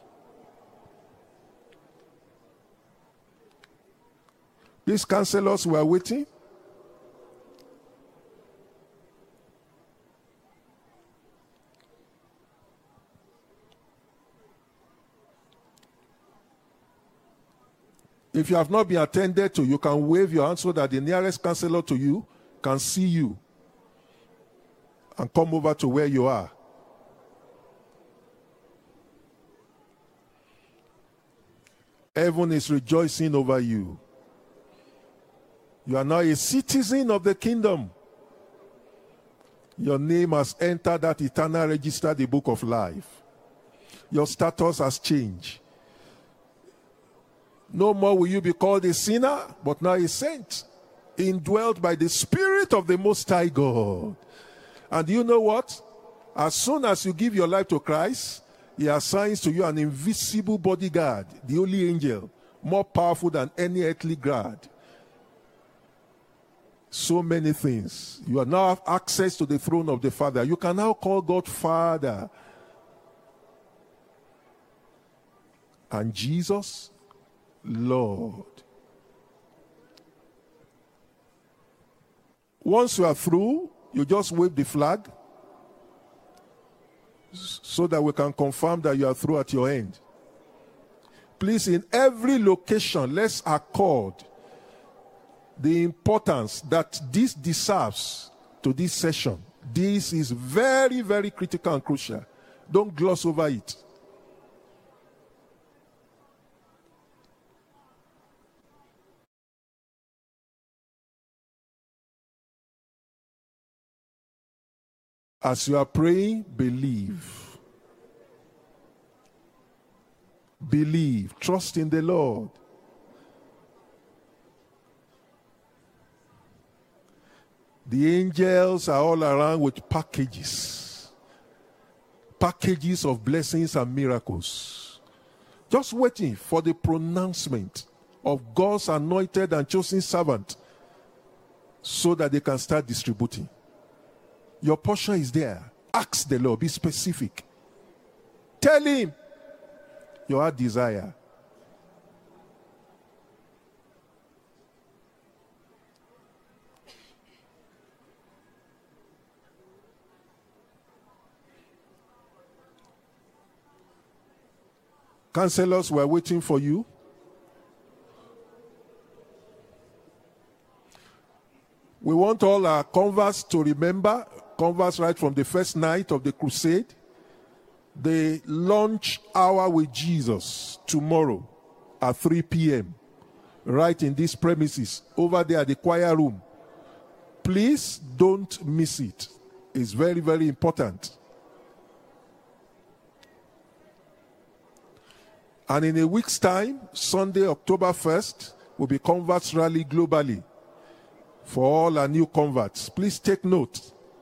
These counselors were waiting. If you have not been attended to, you can wave your hand so that the nearest counselor to you can see you. and come over to where you are. Heaven is rejoicing over you. You are now a citizen of the kingdom. Your name has entered that eternal register, the book of life. Your status has changed. No more will you be called a sinner, but now a saint, indwelt by the Spirit of the Most High God. And you know what? As soon as you give your life to Christ, He assigns to you an invisible bodyguard, the holy angel, more powerful than any earthly guard. So many things. You now have access to the throne of the Father. You can now call God Father. And Jesus, Lord. Once you are through, you just wave the flag so that we can confirm that you are through at your end. Please, in every location, let's accord the importance that this deserves to this session. This is very, very critical and crucial. Don't gloss over it. As you are praying, believe. Believe. Trust in the Lord. The angels are all around with packages. Packages of blessings and miracles. Just waiting for the pronouncement of God's anointed and chosen servant so that they can start distributing. Your portion is there. Ask the Lord. Be specific. Tell Him your heart desire. Counselors, we're waiting for you. We want all our converts to remember, converts right from the first night of the crusade, the launch hour with Jesus tomorrow at 3 p.m. right in these premises, over there at the choir room. Please don't miss it. It's very, very important. And in a week's time, Sunday, October 1st, will be Converts Rally globally for all our new converts. Please take note.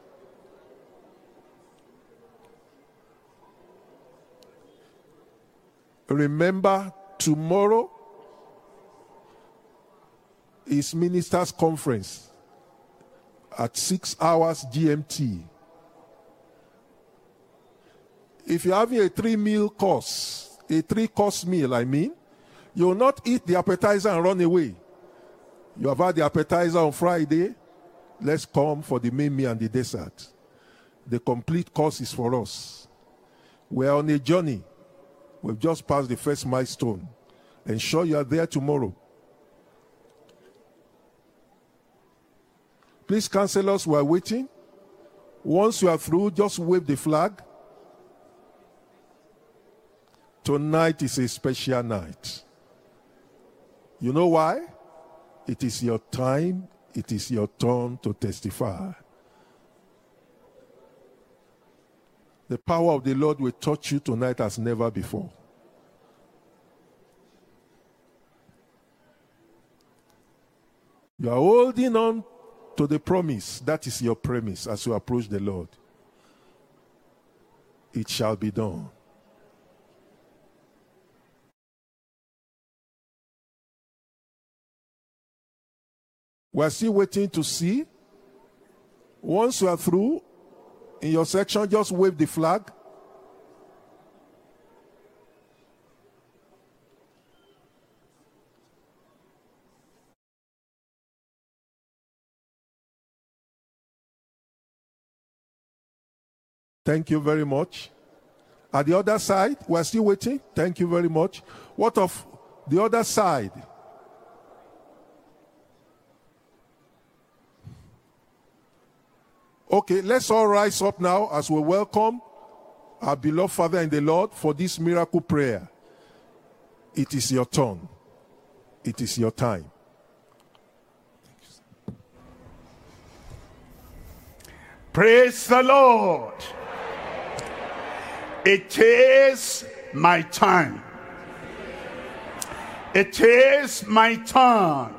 Remember, tomorrow is Ministers' Conference at 6 hours GMT. If you're having a 3-meal course, a 3-course meal, you will not eat the appetizer and run away. You have had the appetizer on Friday. Let's come for the main meal and the dessert. The complete course is for us. We're on a journey. We've just passed the first milestone. Ensure you are there tomorrow. Please, counselors, we are waiting. Once you are through, just wave the flag. Tonight is a special night. You know why? It is your time. It is your turn to testify. The power of the Lord will touch you tonight as never before. You are holding on to the promise. That is your premise as you approach the Lord. It shall be done. We're still waiting to see. Once you are through, in your section, just wave the flag. Thank you very much. At the other side, we're still waiting. Thank you very much. What of the other side? Okay, let's all rise up now as we welcome our beloved Father in the Lord for this miracle prayer. It is your turn. It is your time. Praise the Lord. It is my time. It is my turn.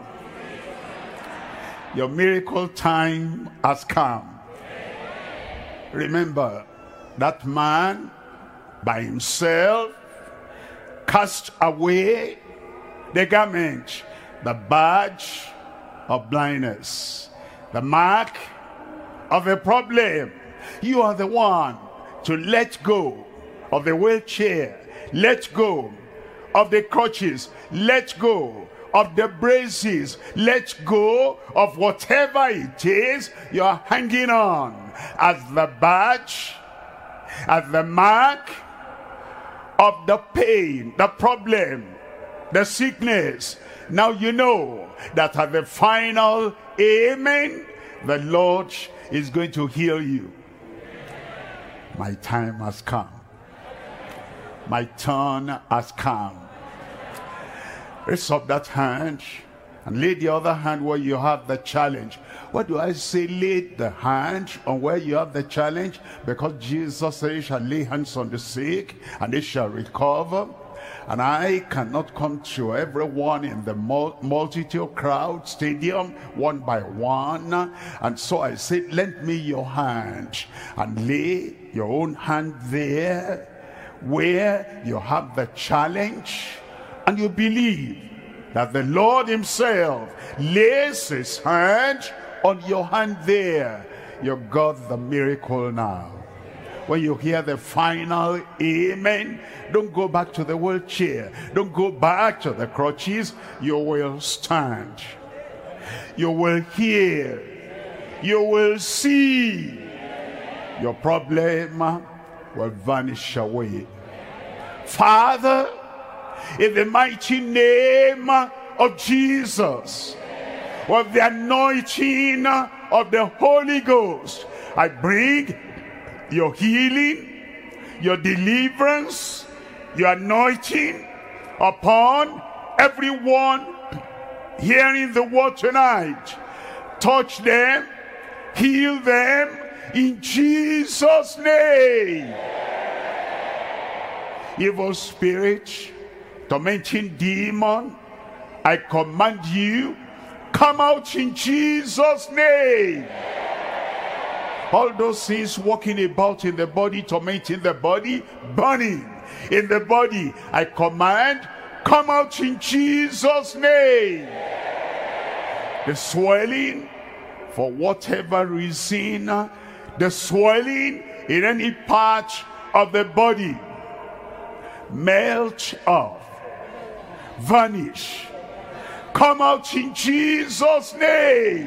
Your miracle time has come. Remember, that man by himself cast away the garment, the badge of blindness, the mark of a problem. You are the one to let go of the wheelchair, let go of the crutches, let go of the braces, let go of whatever it is you're hanging on as the badge, as the mark of the pain, the problem, the sickness. Now you know that at the final amen, the Lord is going to heal you. My time has come. My turn has come. Raise up that hand and lay the other hand where you have the challenge. What do I say? Lay the hand on where you have the challenge, because Jesus said, "You shall lay hands on the sick and they shall recover." And I cannot come to everyone in the multitude crowd stadium one by one. And so I said, lend me your hand, and lay your own hand there where you have the challenge, and you believe that the Lord himself lays his hand on your hand there. You got the miracle now. When you hear the final amen, don't go back to the wheelchair. Don't go back to the crutches. You will stand. You will hear. You will see. Your problem will vanish away. Father, in the mighty name of Jesus, with the anointing of the Holy Ghost, I bring your healing, your deliverance, your anointing upon everyone hearing the word tonight. Touch them, heal them in Jesus' name. Evil spirit, tormenting demon, I command you, come out in Jesus' name. All those things walking about in the body, tormenting the body, burning in the body, I command, come out in Jesus' name. The swelling, for whatever reason, the swelling in any part of the body, melt off, vanish, come out in Jesus' name.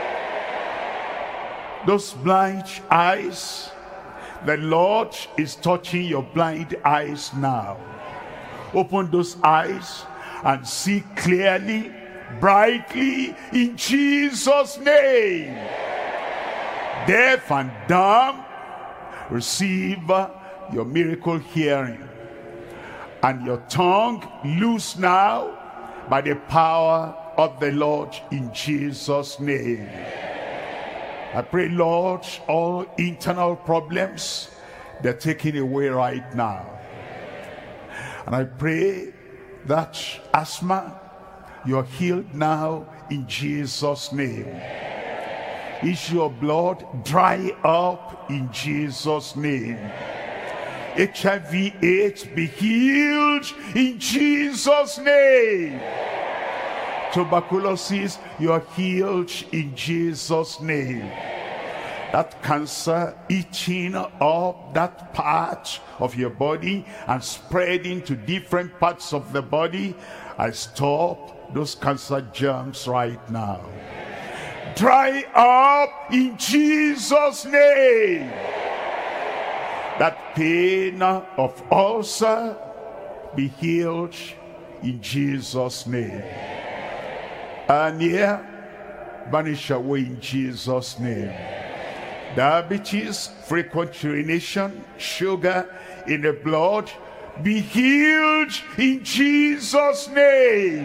Those blind eyes, the Lord is touching your blind eyes now. Open those eyes and see clearly, brightly in Jesus' name. Deaf and dumb, receive your miracle hearing. And your tongue loose now by the power of the Lord in Jesus' name. I pray, Lord, all internal problems, they're taken away right now. And I pray that asthma, you're healed now in Jesus' name. Issue of blood, dry up in Jesus' name. HIV/AIDS, be healed in Jesus' name. Tuberculosis, you are healed in Jesus' name. That cancer eating up that part of your body and spreading to different parts of the body, I stop those cancer germs right now. Dry up in Jesus' name. That pain of ulcer, be healed in Jesus' name. And here, vanish away in Jesus' name. diabetes, frequent urination, sugar in the blood, be healed in Jesus' name.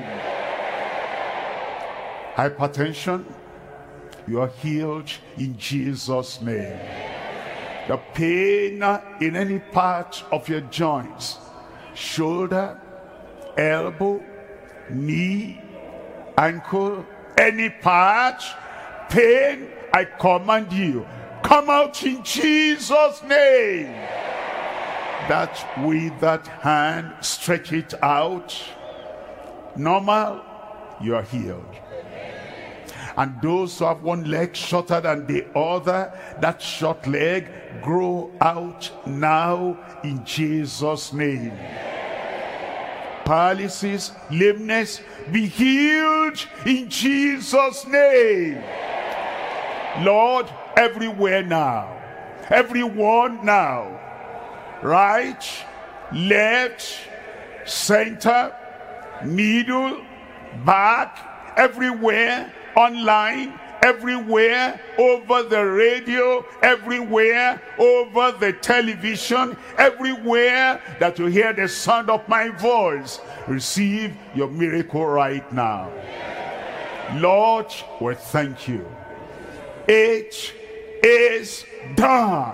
Hypertension, you are healed in Jesus' name. The pain in any part of your joints, shoulder, elbow, knee, ankle, any part, pain, I command you, come out in Jesus' name. That withered hand, stretch it out. Normal, you are healed. And those who have one leg shorter than the other, that short leg, grow out now in Jesus' name. Paralysis, lameness, be healed in Jesus' name. Lord, everywhere now, everyone now, right, left, center, middle, back, everywhere, online, everywhere, over the radio, everywhere, over the television, everywhere that you hear the sound of my voice, receive your miracle right now. Lord, we thank you. It is done.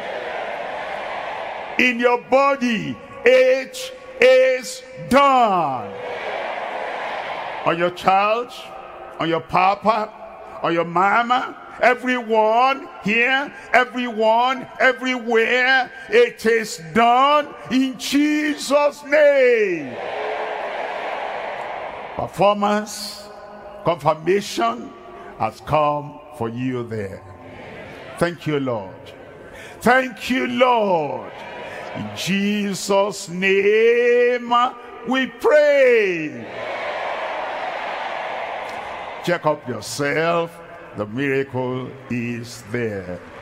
In your body, it is done. On your child, on your papa, on your mama, everyone here, everyone, everywhere, it is done in Jesus' name. Performance, confirmation has come for you there. Thank you, Lord. Thank you, Lord. In Jesus' name we pray. Check up yourself. The miracle is there.